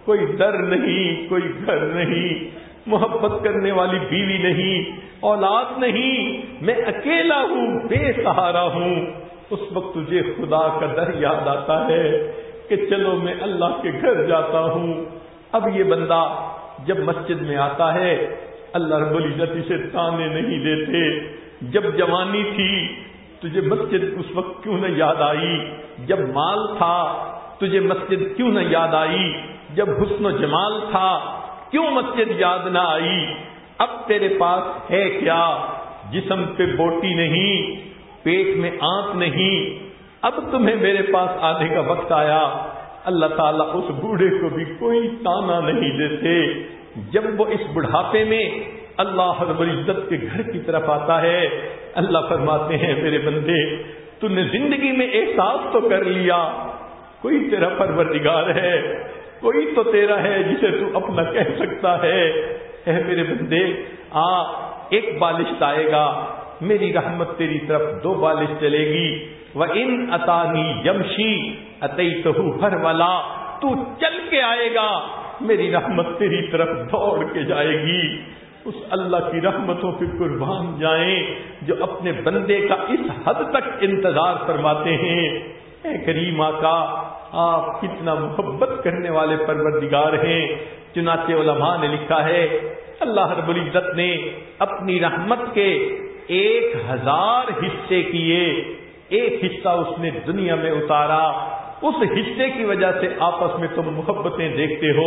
کوئی در نہیں، کوئی گھر نہیں، محبت کرنے والی بیوی نہیں، اولاد نہیں، میں اکیلا ہوں، بے سہارا ہوں، اس وقت تجھے خدا کا در یاد آتا ہے کہ چلو میں اللہ کے گھر جاتا ہوں۔ اب یہ بندہ جب مسجد میں آتا ہے، اللہ رب العزت اسے تانے نہیں دیتے، جب جوانی تھی تجھے مسجد اس وقت کیوں نہ یاد آئی، جب مال تھا تجھے مسجد کیوں نہ یاد آئی، جب حسن و جمال تھا کیوں مسجد یاد نہ آئی، اب تیرے پاس ہے کیا، جسم پہ بوٹی نہیں، پیٹ میں آنت نہیں، اب تمہیں میرے پاس آنے کا وقت آیا۔ اللہ تعالیٰ اس بوڑھے کو بھی کوئی تانا نہیں دیتے۔ جب وہ اس بڑھاپے میں اللہ رب العزت کے گھر کی طرف آتا ہے، اللہ فرماتے ہیں میرے بندے تو نے زندگی میں احساس تو کر لیا، کوئی تیرا پروردگار ہے، کوئی تو تیرا ہے جسے تو اپنا کہہ سکتا ہے۔ اے میرے بندے ایک بالشت آئے گا، میری رحمت تیری طرف 2 بالش چلے گی۔ وَإِنْ أَتَانِي يَمْشِي أَتَيْتُهُ هَرْوَلًا، تو چل کے آئے گا، میری رحمت تیری طرف دوڑ کے جائے گی۔ اس اللہ کی رحمتوں پہ قربان جائیں جو اپنے بندے کا اس حد تک انتظار فرماتے ہیں۔ اے کریم آقا، آپ کتنا محبت کرنے والے پروردگار ہیں۔ چنانچہ علماء نے لکھا ہے اللہ رب العزت نے اپنی رحمت کے 1000 حصے کیے، ایک حصہ اس نے دنیا میں اتارا، اس حصے کی وجہ سے آپس میں تم محبتیں دیکھتے ہو۔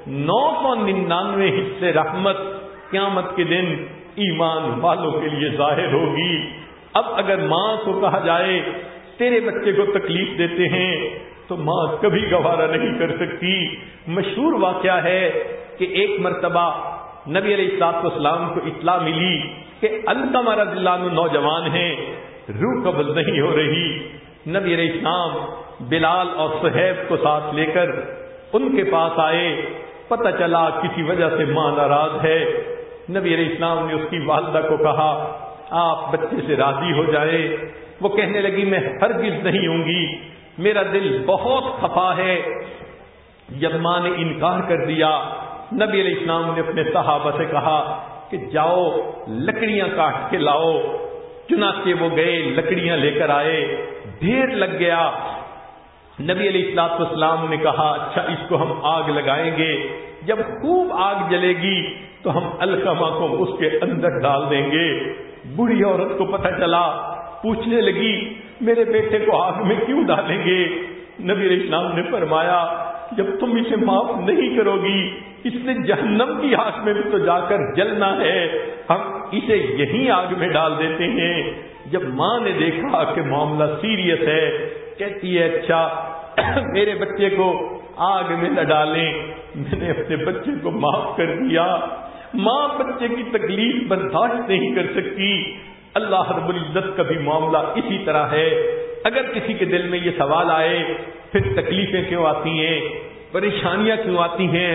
999 حصے رحمت قیامت کے دن ایمان والوں کے لیے ظاہر ہوگی۔ اب اگر ماں کو کہا جائے تیرے بچے کو تکلیف دیتے ہیں تو ماں کبھی گوارا نہیں کر سکتی۔ مشہور واقعہ ہے کہ ایک مرتبہ نبی علیہ الصلوۃ والسلام کو اطلاع ملی کہ علقمہ رضی اللہ عنہ نوجوان ہیں، روح قبض نہیں ہو رہی۔ نبی علیہ السلام بلال اور صہیب کو ساتھ لے کر ان کے پاس آئے، پتہ چلا کسی وجہ سے ماں ناراض ہے۔ نبی علیہ السلام نے اس کی والدہ کو کہا آپ بچے سے راضی ہو جائیں۔ وہ کہنے لگی میں ہرگز نہیں ہوں گی، میرا دل بہت خفا ہے۔ جب ماں نے انکار کر دیا، نبی علیہ السلام نے اپنے صحابہ سے کہا کہ جاؤ لکڑیاں کاٹ کے لاؤ۔ چنانچہ وہ گئے، لکڑیاں لے کر آئے، ڈھیر لگ گیا۔ نبی علیہ الصلوۃ والسلام نے کہا اچھا اس کو ہم آگ لگائیں گے، جب خوب آگ جلے گی تو ہم علقمہ کو اس کے اندر ڈال دیں گے۔ بوڑھی عورت کو پتہ چلا، پوچھنے لگی میرے بیٹے کو آگ میں کیوں ڈالیں گے؟ نبی علیہ السلام نے فرمایا جب تم اسے معاف نہیں کرو گی اس نے جہنم کی آگ میں بھی تو جا کر جلنا ہے، ہم اسے یہیں آگ میں ڈال دیتے ہیں۔ جب ماں نے دیکھا کہ معاملہ سیریس ہے، کہتی ہے اچھا میرے بچے کو آگ میں نہ ڈالیں، میں نے اپنے بچے کو معاف کر دیا۔ ماں بچے کی تکلیف برداشت نہیں کر سکتی۔ اللہ رب العزت کا بھی معاملہ اسی طرح ہے۔ اگر کسی کے دل میں یہ سوال آئے پھر تکلیفیں کیوں آتی ہیں، پریشانیاں کیوں آتی ہیں،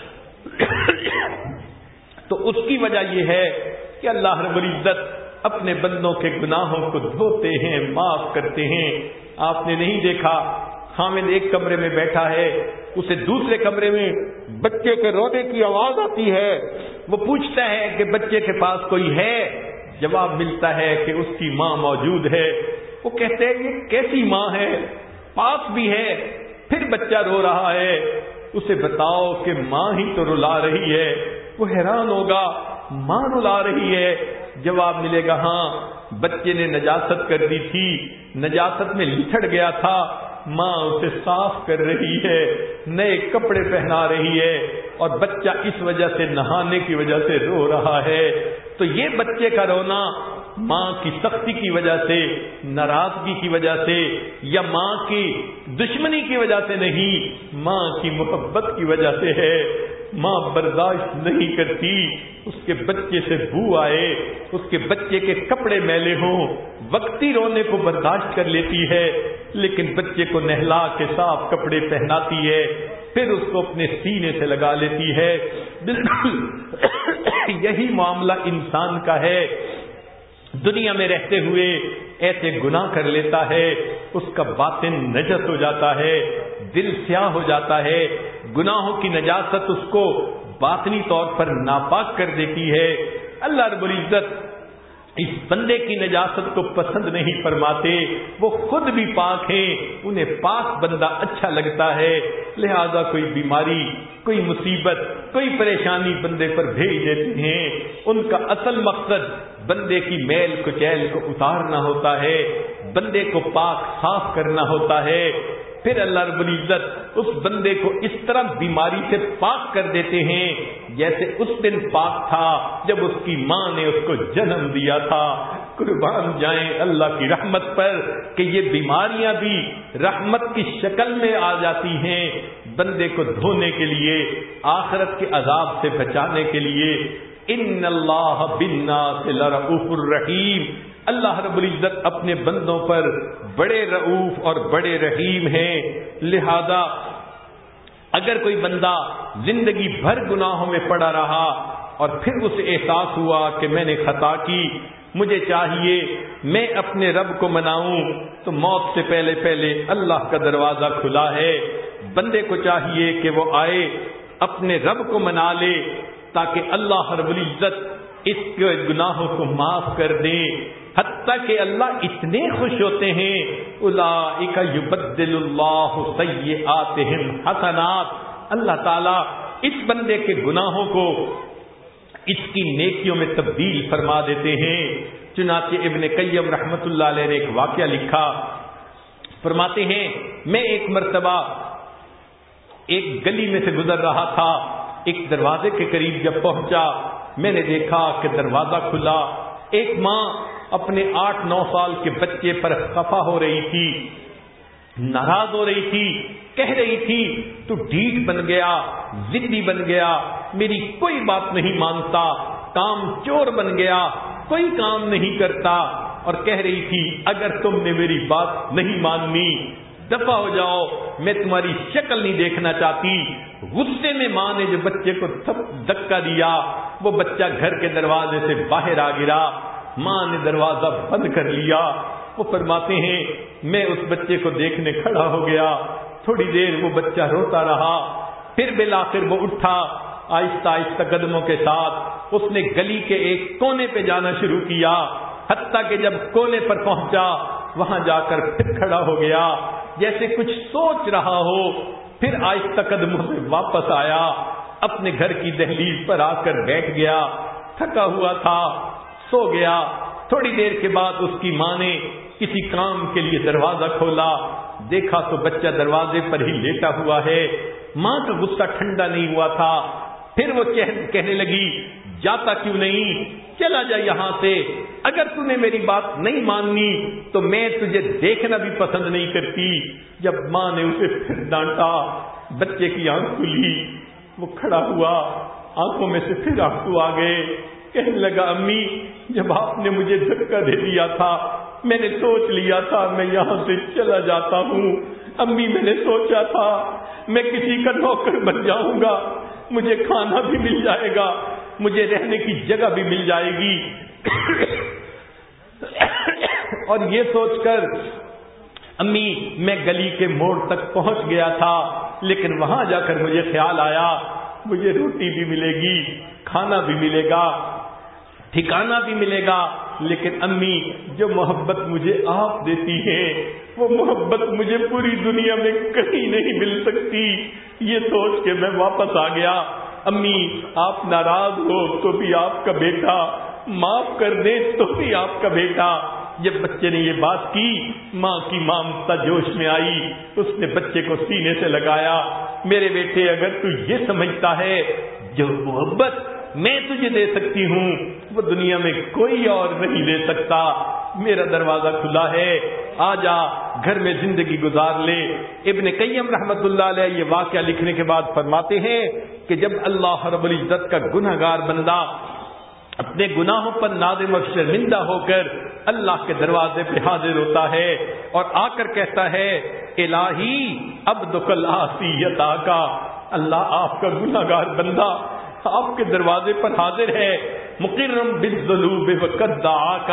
تو اس کی وجہ یہ ہے کہ اللہ رب العزت اپنے بندوں کے گناہوں کو دھوتے ہیں، معاف کرتے ہیں۔ آپ نے نہیں دیکھا خامد ایک کمرے میں بیٹھا ہے، اسے دوسرے کمرے میں بچے کے رونے کی آواز آتی ہے، وہ پوچھتا ہے کہ بچے کے پاس کوئی ہے؟ جواب ملتا ہے کہ اس کی ماں موجود ہے۔ وہ کہتے ہیں یہ کیسی ماں ہے، پاس بھی ہے پھر بچہ رو رہا ہے، اسے بتاؤ کہ ماں ہی تو رلا رہی ہے۔ وہ حیران ہوگا ماں رلا رہی ہے، جواب ملے گا ہاں بچے نے نجاست کر دی تھی، نجاست میں لچھڑ گیا تھا، ماں اسے صاف کر رہی ہے، نئے کپڑے پہنا رہی ہے، اور بچہ اس وجہ سے نہانے کی وجہ سے رو رہا ہے۔ تو یہ بچے کا رونا ماں کی سختی کی وجہ سے، ناراضگی کی وجہ سے، یا ماں کی دشمنی کی وجہ سے نہیں، ماں کی محبت کی وجہ سے ہے۔ ماں برداشت نہیں کرتی اس کے بچے سے بو آئے، اس کے بچے کے کپڑے میلے ہوں، وقتی رونے کو برداشت کر لیتی ہے، لیکن بچے کو نہلا کے صاف کپڑے پہناتی ہے، پھر اس کو اپنے سینے سے لگا لیتی ہے۔ بالکل یہی معاملہ انسان کا ہے، دنیا میں رہتے ہوئے ایسے گناہ کر لیتا ہے، اس کا باطن نجس ہو جاتا ہے، دل سیاہ ہو جاتا ہے، گناہوں کی نجاست اس کو باطنی طور پر ناپاک کر دیتی ہے۔ اللہ رب العزت اس بندے کی نجاست کو پسند نہیں فرماتے، وہ خود بھی پاک ہیں، انہیں پاک بندہ اچھا لگتا ہے، لہذا کوئی بیماری، کوئی مصیبت، کوئی پریشانی بندے پر بھیج دیتے ہیں۔ ان کا اصل مقصد بندے کی میل کچیل کو اتارنا ہوتا ہے، بندے کو پاک صاف کرنا ہوتا ہے۔ پھر اللہ رب العزت اس بندے کو اس طرح بیماری سے پاک کر دیتے ہیں جیسے اس دن پاک تھا جب اس کی ماں نے اس کو جنم دیا تھا۔ قربان جائیں اللہ کی رحمت پر کہ یہ بیماریاں بھی رحمت کی شکل میں آ جاتی ہیں، بندے کو دھونے کے لیے، آخرت کے عذاب سے بچانے کے لیے۔ ان اللہ بالناس لرؤوف الرحیم، اللہ رب العزت اپنے بندوں پر بڑے رؤوف اور بڑے رحیم ہیں۔ لہذا اگر کوئی بندہ زندگی بھر گناہوں میں پڑا رہا اور پھر اسے احساس ہوا کہ میں نے خطا کی، مجھے چاہیے میں اپنے رب کو مناؤں، تو موت سے پہلے پہلے اللہ کا دروازہ کھلا ہے، بندے کو چاہیے کہ وہ آئے اپنے رب کو منا لے تاکہ اللہ رب العزت اس کے گناہوں کو معاف کر دے۔ حتیٰ کہ اللہ اتنے خوش ہوتے ہیں، اولئک یبدل اللہ سیئاتہم حسنات، اللہ تعالیٰ اس بندے کے گناہوں کو اس کی نیکیوں میں تبدیل فرما دیتے ہیں۔ چنانچہ ابن قیم رحمۃ اللہ علیہ نے ایک واقعہ لکھا، فرماتے ہیں میں ایک مرتبہ ایک گلی میں سے گزر رہا تھا، ایک دروازے کے قریب جب پہنچا میں نے دیکھا کہ دروازہ کھلا، ایک ماں اپنے 8-9 سال کے بچے پر خفا ہو رہی تھی، ناراض ہو رہی تھی، کہہ رہی تھی تو ڈھیٹ بن گیا، ضدی بن گیا، میری کوئی بات نہیں مانتا، کام چور بن گیا، کوئی کام نہیں کرتا، اور کہہ رہی تھی اگر تم نے میری بات نہیں مانی دفع ہو جاؤ، میں تمہاری شکل نہیں دیکھنا چاہتی۔ غصے میں ماں نے جو بچے کو دھکا دیا، وہ بچہ گھر کے دروازے سے باہر آ گرا، ماں نے دروازہ بند کر لیا۔ وہ فرماتے ہیں میں اس بچے کو دیکھنے کھڑا ہو گیا، تھوڑی دیر وہ بچہ روتا رہا، پھر بالآخر وہ اٹھا، آہستہ آہستہ قدموں کے ساتھ اس نے گلی کے ایک کونے پہ جانا شروع کیا، حتیٰ کہ جب کونے پر پہنچا وہاں جا کر پھر کھڑا ہو گیا جیسے کچھ سوچ رہا ہو، پھر آہستہ قدموں سے واپس آیا، اپنے گھر کی دہلیز پر آ کر بیٹھ گیا، تھکا ہوا تھا، سو گیا۔ تھوڑی دیر کے بعد اس کی ماں نے کسی کام کے لیے دروازہ کھولا، دیکھا تو بچہ دروازے پر ہی لیٹا ہوا ہے، ماں کا غصہ ٹھنڈا نہیں ہوا تھا، پھر وہ کہنے لگی جاتا کیوں نہیں، چلا جا یہاں سے، اگر تم نے میری بات نہیں ماننی تو میں تجھے دیکھنا بھی پسند نہیں کرتی۔ جب ماں نے اسے پھر ڈانٹا، بچے کی آنکھ کھلی، وہ کھڑا ہوا، آنکھوں میں سے پھر آنسو آ گئے، کہنے لگا امی جب آپ نے مجھے دھکا دے دیا تھا میں نے سوچ لیا تھا میں یہاں سے چلا جاتا ہوں، امی میں نے سوچا تھا میں کسی کا نوکر بن جاؤں گا، مجھے کھانا بھی مل جائے گا، مجھے رہنے کی جگہ بھی مل جائے گی، اور یہ سوچ کر امی میں گلی کے موڑ تک پہنچ گیا تھا، لیکن وہاں جا کر مجھے خیال آیا مجھے روٹی بھی ملے گی، کھانا بھی ملے گا، ٹھکانہ بھی ملے گا، لیکن امی جو محبت مجھے آپ دیتی ہیں وہ محبت مجھے پوری دنیا میں کہیں نہیں مل سکتی۔ یہ سوچ کے میں واپس آ گیا، امی آپ ناراض ہو تو بھی آپ کا بیٹا، معاف کر دیں تو بھی آپ کا بیٹا۔ جب بچے نے یہ بات کی ماں کی ممتا جوش میں آئی، اس نے بچے کو سینے سے لگایا، میرے بیٹے اگر تو یہ سمجھتا ہے جو محبت میں تجھے دے سکتی ہوں وہ دنیا میں کوئی اور نہیں دے سکتا، میرا دروازہ کھلا ہے، آ جا گھر میں زندگی گزار لے۔ ابن قیم رحمت اللہ علیہ یہ واقعہ لکھنے کے بعد فرماتے ہیں کہ جب اللہ رب العزت کا گنہگار بندہ اپنے گناہوں پر نادم و شرمندہ ہو کر اللہ کے دروازے پہ حاضر ہوتا ہے اور آ کر کہتا ہے الہی عبدک العاصی یتاکا، اللہ آپ کا گنہگار بندہ آپ کے دروازے پر حاضر ہے، مقرم بالذنوب وقد دعاکا،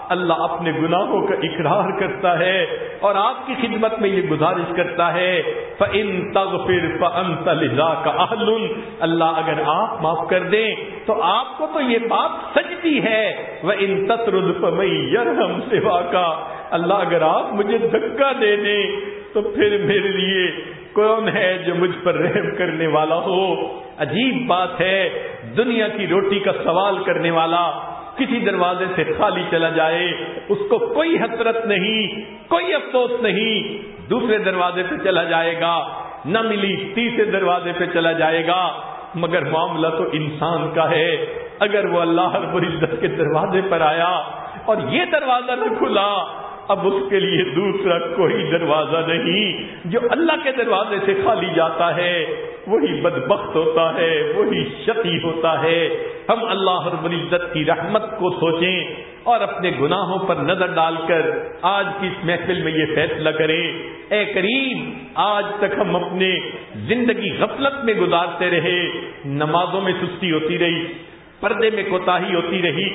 اللہ اپنے گناہوں کا اقرار کرتا ہے اور آپ کی خدمت میں یہ گزارش کرتا ہے فَإِن تَغْفِرْ فَأَنْتَ لِذَاكَ أَهْلٌ، اللہ اگر آپ معاف کر دیں تو آپ کو تو یہ بات سجتی ہے، وَإِن تَطْرُدْ فَمَن يَرْحَمْ سِوَاكَ، اللہ اگر آپ مجھے دھکا دے دیں تو پھر میرے لیے کون ہے جو مجھ پر رحم کرنے والا ہو۔ عجیب بات ہے، دنیا کی روٹی کا سوال کرنے والا کسی دروازے سے خالی چلا جائے اس کو کوئی حسرت نہیں، کوئی افسوس نہیں، دوسرے دروازے پہ چلا جائے گا، نہ ملی تیسرے دروازے پہ چلا جائے گا، مگر معاملہ تو انسان کا ہے۔ اگر وہ اللہ رب العزت کے دروازے پر آیا اور یہ دروازہ نہ کھلا، اب اس کے لیے دوسرا کوئی دروازہ نہیں۔ جو اللہ کے دروازے سے خالی جاتا ہے وہی بدبخت ہوتا ہے، وہی شقی ہوتا ہے۔ ہم اللہ رب العزت کی رحمت کو سوچیں اور اپنے گناہوں پر نظر ڈال کر آج کی اس محفل میں یہ فیصلہ کریں، اے کریم آج تک ہم اپنے زندگی غفلت میں گزارتے رہے، نمازوں میں سستی ہوتی رہی، پردے میں کوتاہی ہوتی رہی،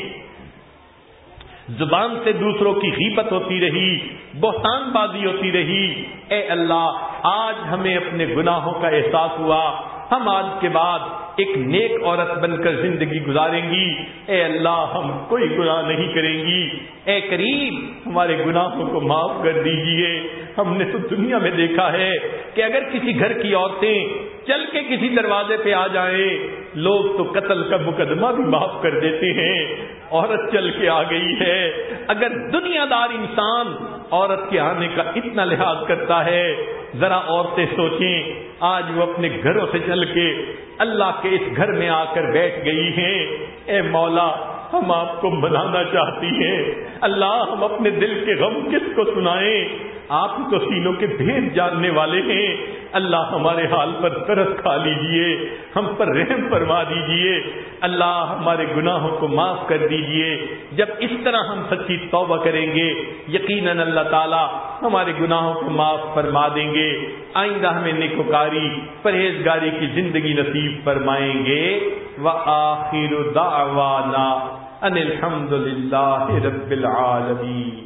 زبان سے دوسروں کی غیبت ہوتی رہی، بہتان بازی ہوتی رہی۔ اے اللہ آج ہمیں اپنے گناہوں کا احساس ہوا، ہم آج کے بعد ایک نیک عورت بن کر زندگی گزاریں گی۔ اے اللہ ہم کوئی گناہ نہیں کریں گی، اے کریم ہمارے گناہوں کو معاف کر دیجئے۔ ہم نے تو دنیا میں دیکھا ہے کہ اگر کسی گھر کی عورتیں چل کے کسی دروازے پہ آ جائیں لوگ تو قتل کا مقدمہ بھی معاف کر دیتے ہیں، عورت چل کے آ گئی ہے۔ اگر دنیا دار انسان عورت کے آنے کا اتنا لحاظ کرتا ہے، ذرا عورتیں سوچیں آج وہ اپنے گھروں سے چل کے اللہ کے اس گھر میں آ کر بیٹھ گئی ہیں۔ اے مولا ہم آپ کو منانا چاہتی ہیں، اللہ ہم اپنے دل کے غم کس کو سنائیں، آپ تو سینوں کے بھید جاننے والے ہیں۔ اللہ ہمارے حال پر ترس کھا لیجئے، ہم پر رحم فرما دیجئے، اللہ ہمارے گناہوں کو معاف کر دیجئے۔ جب اس طرح ہم سچی توبہ کریں گے یقیناً اللہ تعالی ہمارے گناہوں کو معاف فرما دیں گے، آئندہ ہمیں نیکوکاری پرہیزگاری کی زندگی نصیب فرمائیں گے۔ وآخر دعوانا ان الحمد للہ رب العالمین۔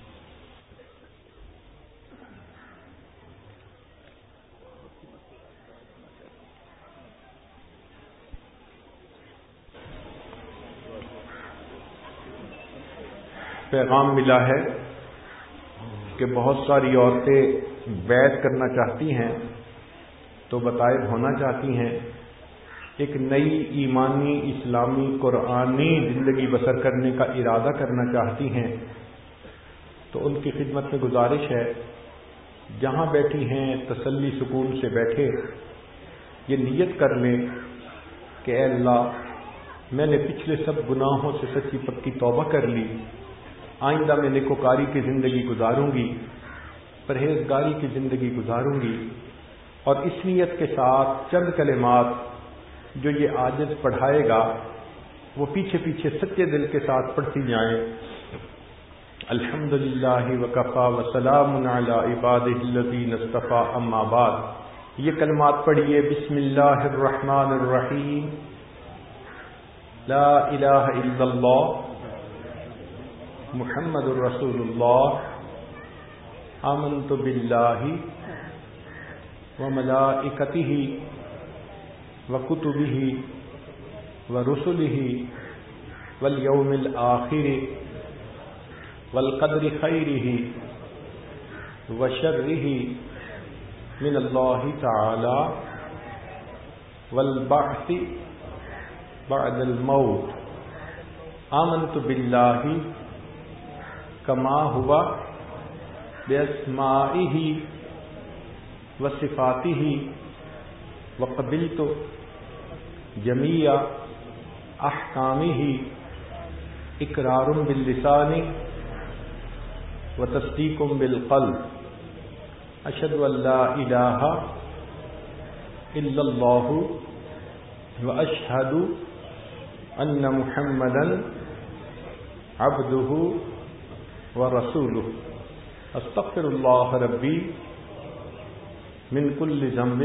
پیغام ملا ہے کہ بہت ساری عورتیں بیعت کرنا چاہتی ہیں، تو بطائب ہونا چاہتی ہیں، ایک نئی ایمانی اسلامی قرآنی زندگی بسر کرنے کا ارادہ کرنا چاہتی ہیں، تو ان کی خدمت میں گزارش ہے جہاں بیٹھی ہیں تسلی سکون سے بیٹھے، یہ نیت کر لیں کہ اے اللہ میں نے پچھلے سب گناہوں سے سچی پکی توبہ کر لی، آئندہ میں نیکوکاری کی زندگی گزاروں گی، پرہیزگاری کی زندگی گزاروں گی، اور اس نیت کے ساتھ چند کلمات جو یہ عاجز پڑھائے گا وہ پیچھے پیچھے سچے دل کے ساتھ پڑھتی جائیں۔ الحمدللہ وکفی وسلام علی عبادہ الذین اصطفی، اما بعد۔ یہ کلمات پڑھیے، بسم اللہ الرحمن الرحیم، لا الہ الا اللہ محمد الرسول اللہ، آمنت باللہ وملائکتہ وکتبہ ورسلہ والیوم الآخر والقدر خیرہ وشرہ من اللہ تعالی والبعث بعد الموت، آمنت باللہ کما ہوا باسمائہ وصفاتہ وقبلت جمیع احکامہ اقرار باللسان وتصدیق بالقلب، اشہد ان لا الہ الا اللہ واشہد ان محمدا عبدہ ورسولہ، استغفر اللہ ربی من کل ذنب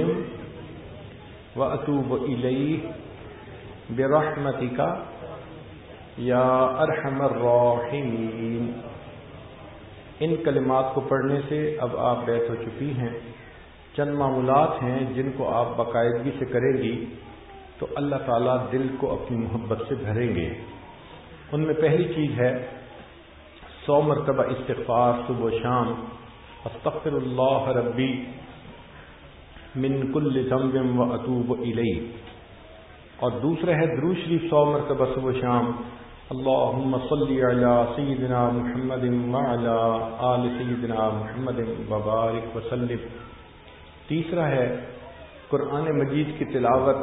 واتوب الیہ برحمتک یا ارحم الراحمین۔ ان کلمات کو پڑھنے سے اب آپ بیت ہو چکی ہیں۔ چند معمولات ہیں جن کو آپ باقاعدگی سے کریں گی تو اللہ تعالیٰ دل کو اپنی محبت سے بھریں گے۔ ان میں پہلی چیز ہے 100 مرتبہ استغفار صبح و شام، استغفر اللہ ربی من کل ذنب و اتوب الیہ۔ اور دوسرا ہے درود شریف 100 مرتبہ صبح و شام، اللہم صلی علی سیدنا محمد وعلی آل سیدنا محمد وبارک وسلم۔ تیسرا ہے قرآن مجید کی تلاوت،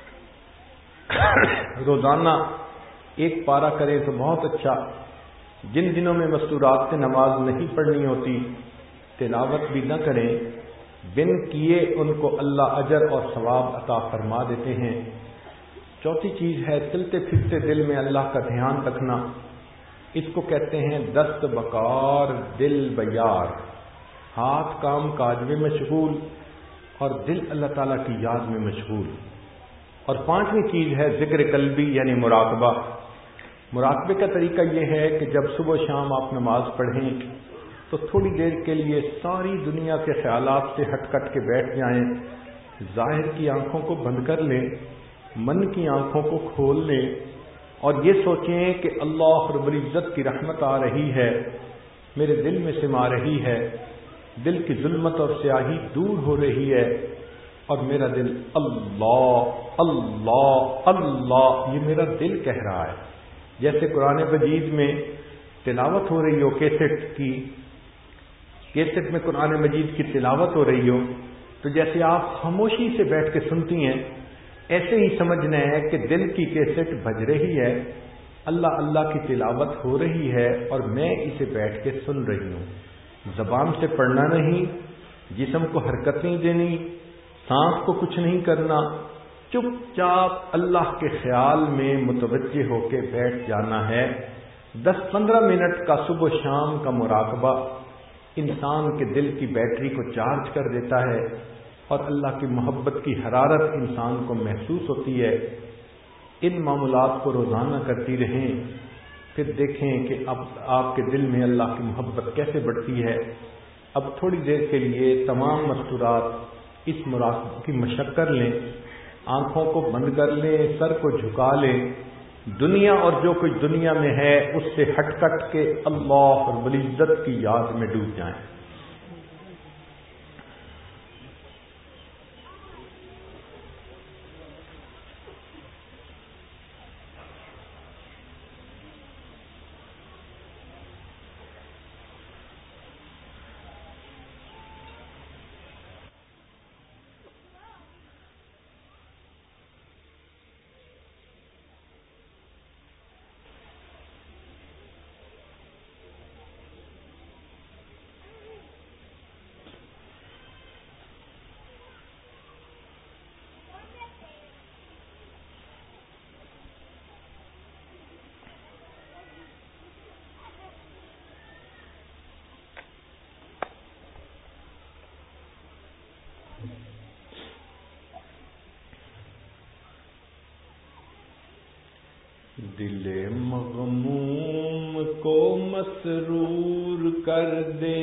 روزانہ ایک پارہ کریں تو بہت اچھا۔ جن دنوں میں مستورات سے نماز نہیں پڑھنی ہوتی، تلاوت بھی نہ کریں، بن کیے ان کو اللہ اجر اور ثواب عطا فرما دیتے ہیں۔ چوتھی چیز ہے چلتے پھرتے دل میں اللہ کا دھیان رکھنا، اس کو کہتے ہیں دست بکار دل بیار، ہاتھ کام کاج میں مشغول اور دل اللہ تعالیٰ کی یاد میں مشغول۔ اور پانچویں چیز ہے ذکر قلبی یعنی مراقبہ۔ مراقبے کا طریقہ یہ ہے کہ جب صبح و شام آپ نماز پڑھیں تو تھوڑی دیر کے لیے ساری دنیا کے خیالات سے ہٹ کٹ کے بیٹھ جائیں، ظاہر کی آنکھوں کو بند کر لیں، من کی آنکھوں کو کھول لیں اور یہ سوچیں کہ اللہ رب العزت کی رحمت آ رہی ہے، میرے دل میں سما رہی ہے، دل کی ظلمت اور سیاہی دور ہو رہی ہے اور میرا دل اللہ اللہ اللہ یہ میرا دل کہہ رہا ہے۔ جیسے قرآن مجید میں تلاوت ہو رہی ہو، کیسٹ میں قرآن مجید کی تلاوت ہو رہی ہو، تو جیسے آپ خاموشی سے بیٹھ کے سنتی ہیں، ایسے ہی سمجھنا ہے کہ دل کی کیسٹ بج رہی ہے، اللہ اللہ کی تلاوت ہو رہی ہے اور میں اسے بیٹھ کے سن رہی ہوں۔ زبان سے پڑھنا نہیں، جسم کو حرکت نہیں دینی، سانس کو کچھ نہیں کرنا، چپ چاپ اللہ کے خیال میں متوجہ ہو کے بیٹھ جانا ہے۔ 10-15 منٹ کا صبح شام کا مراقبہ انسان کے دل کی بیٹری کو چارج کر دیتا ہے اور اللہ کی محبت کی حرارت انسان کو محسوس ہوتی ہے۔ ان معمولات کو روزانہ کرتی رہیں، پھر دیکھیں کہ اب آپ کے دل میں اللہ کی محبت کیسے بڑھتی ہے۔ اب تھوڑی دیر کے لیے تمام مستورات اس مراقبے کی مشق کر لیں، آنکھوں کو بند کر لیں، سر کو جھکا لیں، دنیا اور جو کچھ دنیا میں ہے اس سے ہٹ کٹ کے اللہ رب العزت کی یاد میں ڈوب جائیں۔ دل مغموم کو مسرور کر دے،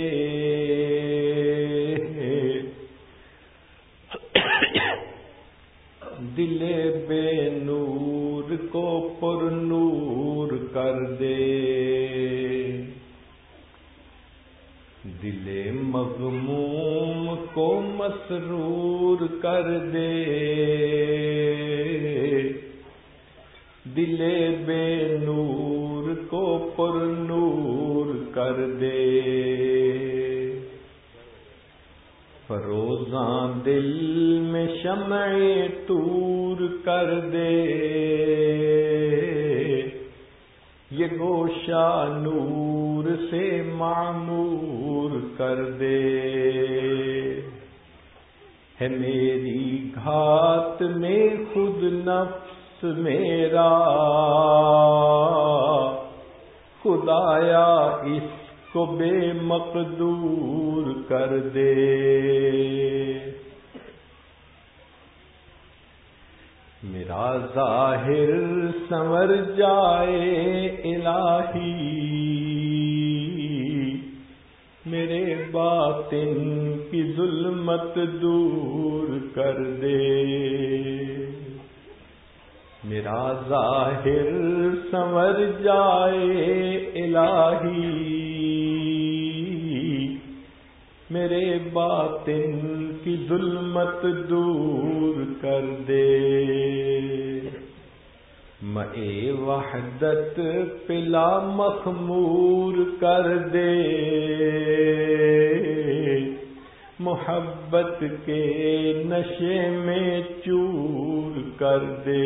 دل بے نور کو پر نور کر دے، دل مغموم کو مسرور کر دے، دل بے نور کو پر نور کر دے، فروزاں دل میں شمع طور کر دے، یہ گوشہ نور سے معمور کر دے، ہے میری گھات میں خود نفس میرا، خدایا اس کو بے مقدور کر دے، میرا ظاہر سنور جائے الہی، میرے باطن کی ظلمت دور کر دے، میرا ظاہر سنور جائے الہی، میرے باطن کی ظلمت دور کر دے، مئے وحدت پلا مخمور کر دے، محبت کے نشے میں چور کر دے،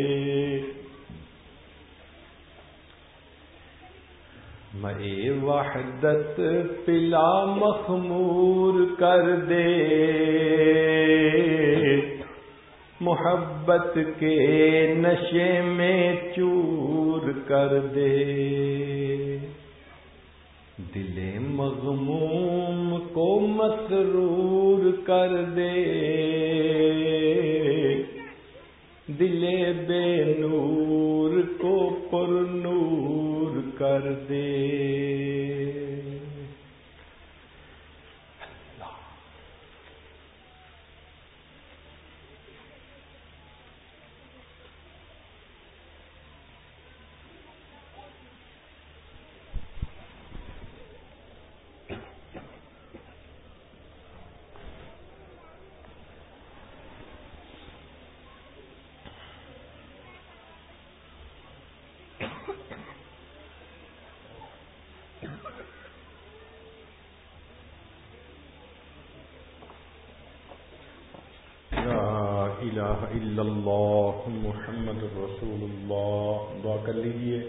مئے وحدت پلا مخمور کر دے، محبت کے نشے میں چور کر دے، دل مغموم کو مسرور کر دے، دل بے نور کو پر نور کر دے۔ الہ الا اللہ محمد رسول اللہ۔ دعا کر لیجئے،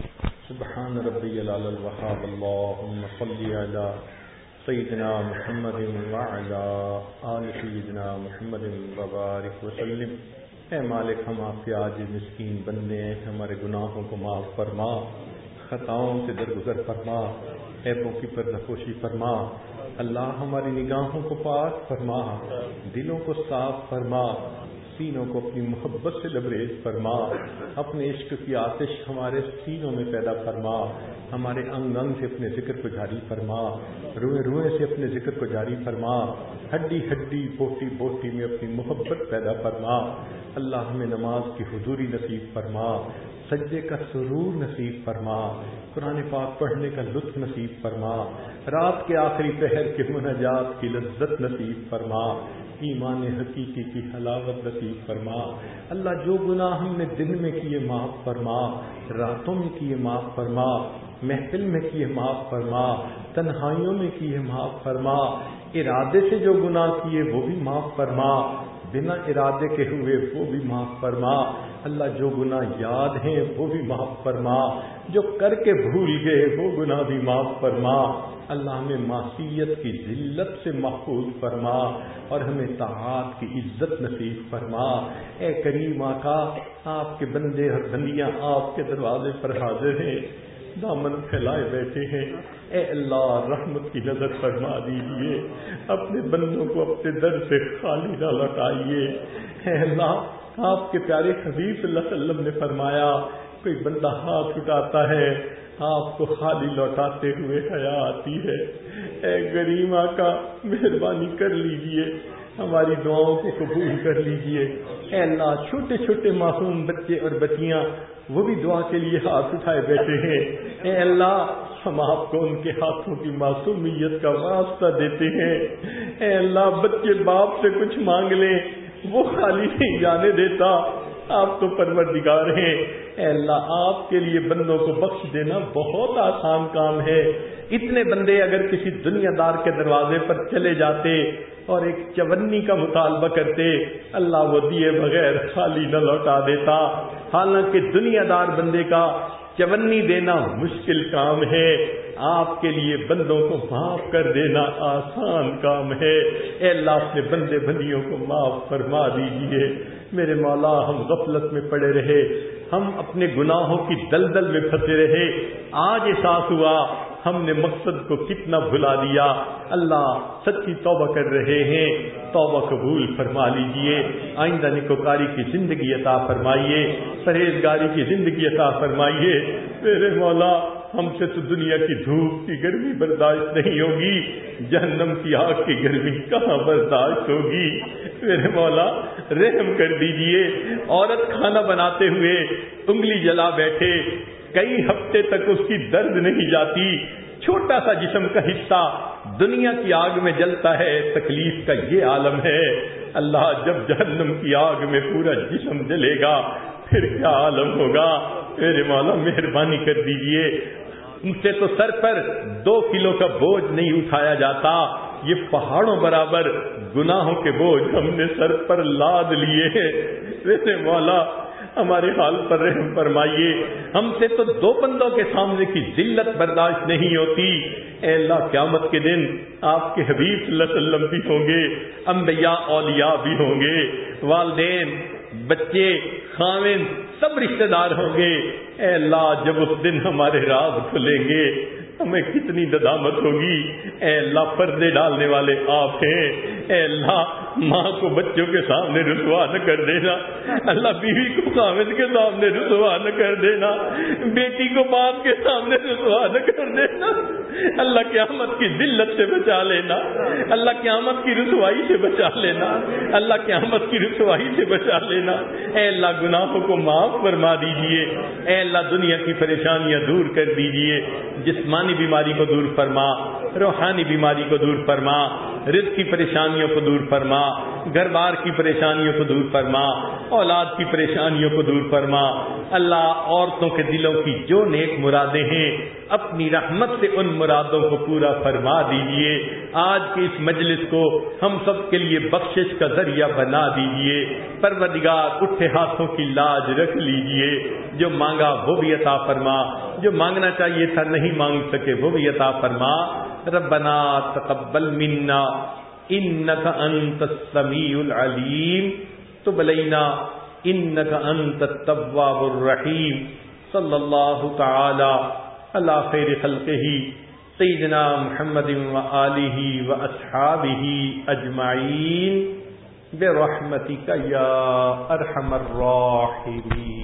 سبحان ربی العلی الوہاب، اللہم صلی علی سیدنا محمد وعلی آل سیدنا محمد وبارک وسلم۔ اے مالک، ہم آپ کے عاجز مسکین بندے ہیں، ہمارے گناہوں کو معاف فرما، خطاؤں سے درگزر فرما، عیبوں کی پردہ فرما۔ اللہ ہماری نگاہوں کو پاک فرما، دلوں کو صاف فرما، سینوں کو اپنی محبت سے لبریز فرما، اپنے عشق کی آتش ہمارے سینوں میں پیدا فرما، ہمارے انگ انگ سے اپنے ذکر کو جاری فرما، روئے روئے سے اپنے ذکر کو جاری فرما، ہڈی ہڈی بوٹی بوٹی میں اپنی محبت پیدا فرما۔ اللہ ہمیں نماز کی حضوری نصیب فرما، سجدے کا سرور نصیب فرما، قرآن پاک پڑھنے کا لطف نصیب فرما، رات کے آخری پہر کے مناجات کی لذت نصیب فرما، ایمان حقیقی کی حلاوت نصیب فرما۔ اللہ جو گناہ ہم نے دن میں کیے معاف فرما، راتوں میں کیے معاف فرما، محفل میں کیے معاف فرما، تنہائیوں میں کیے معاف فرما، ارادے سے جو گناہ کیے وہ بھی معاف فرما، بنا ارادے کے ہوئے وہ بھی معاف فرما۔ اللہ جو گناہ یاد ہیں وہ بھی معاف فرما، جو کر کے بھول گئے وہ گناہ بھی معاف فرما۔ اللہ ہمیں معصیت کی ذلت سے محفوظ فرما اور ہمیں طاعات کی عزت نصیب فرما۔ اے کریم آقا، آپ کے بندے اور بندیاں آپ کے دروازے پر حاضر ہیں، دامن پھیلائے بیٹھے ہیں۔ اے اللہ، رحمت کی نظر فرما دیجیے، اپنے بندوں کو اپنے در سے خالی نہ لوٹائیے۔ اے اللہ، آپ کے پیارے حبیب صلی اللہ علیہ وسلم نے فرمایا، کوئی بندہ ہاتھ اٹھاتا ہے آپ کو خالی لوٹاتے ہوئے حیا آتی ہے۔ اے کریم آقا، مہربانی کر لیجئے، ہماری دعاؤں کو قبول کر لیجئے۔ اے اللہ، چھوٹے چھوٹے معصوم بچے اور بچیاں وہ بھی دعا کے لیے ہاتھ اٹھائے بیٹھے ہیں۔ اے اللہ، ہم آپ کو ان کے ہاتھوں کی معصومیت کا واسطہ دیتے ہیں۔ اے اللہ، بچے باپ سے کچھ مانگ لیں وہ خالی نہیں جانے دیتا، آپ تو پروردگار ہیں۔ اے اللہ، آپ کے لیے بندوں کو بخش دینا بہت آسان کام ہے۔ اتنے بندے اگر کسی دنیا دار کے دروازے پر چلے جاتے اور ایک چونی کا مطالبہ کرتے، اللہ وہ دیے بغیر خالی نہ لوٹا دیتا۔ حالانکہ دنیا دار بندے کا چونی دینا مشکل کام ہے، آپ کے لیے بندوں کو معاف کر دینا آسان کام ہے۔ اے اللہ، اپنے بندے بندیوں کو معاف فرما دیجئے۔ میرے مولا، ہم غفلت میں پڑے رہے، ہم اپنے گناہوں کی دلدل میں پھنسے رہے، آج احساس ہوا ہم نے مقصد کو کتنا بھلا دیا. اللہ سچی توبہ کر رہے ہیں، توبہ قبول فرما لیجئے. آئندہ نکوکاری کی زندگی عطا فرمائیے، پرہیزگاری کی زندگی عطا فرمائیے. میرے مولا ہم سے تو دنیا کی دھوپ کی گرمی برداشت نہیں ہوگی، جہنم کی آگ کی گرمی کہاں برداشت ہوگی. میرے مولا رحم کر دیجئے. عورت کھانا بناتے ہوئے انگلی جلا بیٹھے، کئی ہفتے تک اس کی درد نہیں جاتی، چھوٹا سا جسم کا حصہ دنیا کی آگ میں جلتا ہے. تکلیف کا یہ عالم ہے. اللہ جب جہنم کی آگ میں پورا جسم جلے گا پھر کیا عالم ہوگا. میرے مولا مہربانی کر دیجئے. ان سے تو سر پر 2 کلو کا بوجھ نہیں اٹھایا جاتا، یہ پہاڑوں برابر گناہوں کے بوجھ ہم نے سر پر لاد لیے ہیں. میرے مولا ہمارے حال پر رحم فرمائیے. ہم سے تو 2 بندوں کے سامنے کی ذلت برداشت نہیں ہوتی. اے اللہ قیامت کے دن آپ کے حبیب صلی اللہ علیہ وسلم بھی ہوں گے، انبیاء اولیاء بھی ہوں گے، والدین، بچے، خاوند سب رشتہ دار ہوں گے. اے اللہ جب اس دن ہمارے راز کھلیں گے ہمیں کتنی ندامت ہوگی. اے اللہ پردے ڈالنے والے آپ ہیں. اے اللہ ماں کو بچوں کے سامنے رسوا نہ کر دینا. اللہ بیوی کو خاوند کے سامنے رسوا نہ کر دینا. بیٹی کو باپ کے سامنے رسوا نہ کر دینا. اللہ قیامت کی ذلت سے بچا لینا. اللہ قیامت کی رسوائی سے بچا لینا. اللہ قیامت کی رسوائی سے بچا لینا. اے اللہ گناہوں کو معاف فرما دیجئے. اے اللہ دنیا کی پریشانیاں دور کر دیجئے. جسمانی بیماری کو دور فرما، روحانی بیماری کو دور فرما، رزق کی پریشانیوں کو دور فرما، گھر بار کی پریشانیوں کو دور فرما، اولاد کی پریشانیوں کو دور فرما. اللہ عورتوں کے دلوں کی جو نیک مرادیں ہیں اپنی رحمت سے ان مرادوں کو پورا فرما دیجئے. آج کے اس مجلس کو ہم سب کے لیے بخشش کا ذریعہ بنا دیجئے. پروردگار اٹھے ہاتھوں کی لاج رکھ لیجئے. جو مانگا وہ بھی عطا فرما، جو مانگنا چاہیے تھا نہیں مانگ سکے وہ بھی عطا فرما. ربنا تقبل منا انک انت السمیع العلیم تب علینا انک انت التواب الرحیم. صلی اللہ تعالی علی خیر خلقہ سیدنا محمد وآلہ واصحابہ اجمعین برحمتک یا ارحم الراحمین.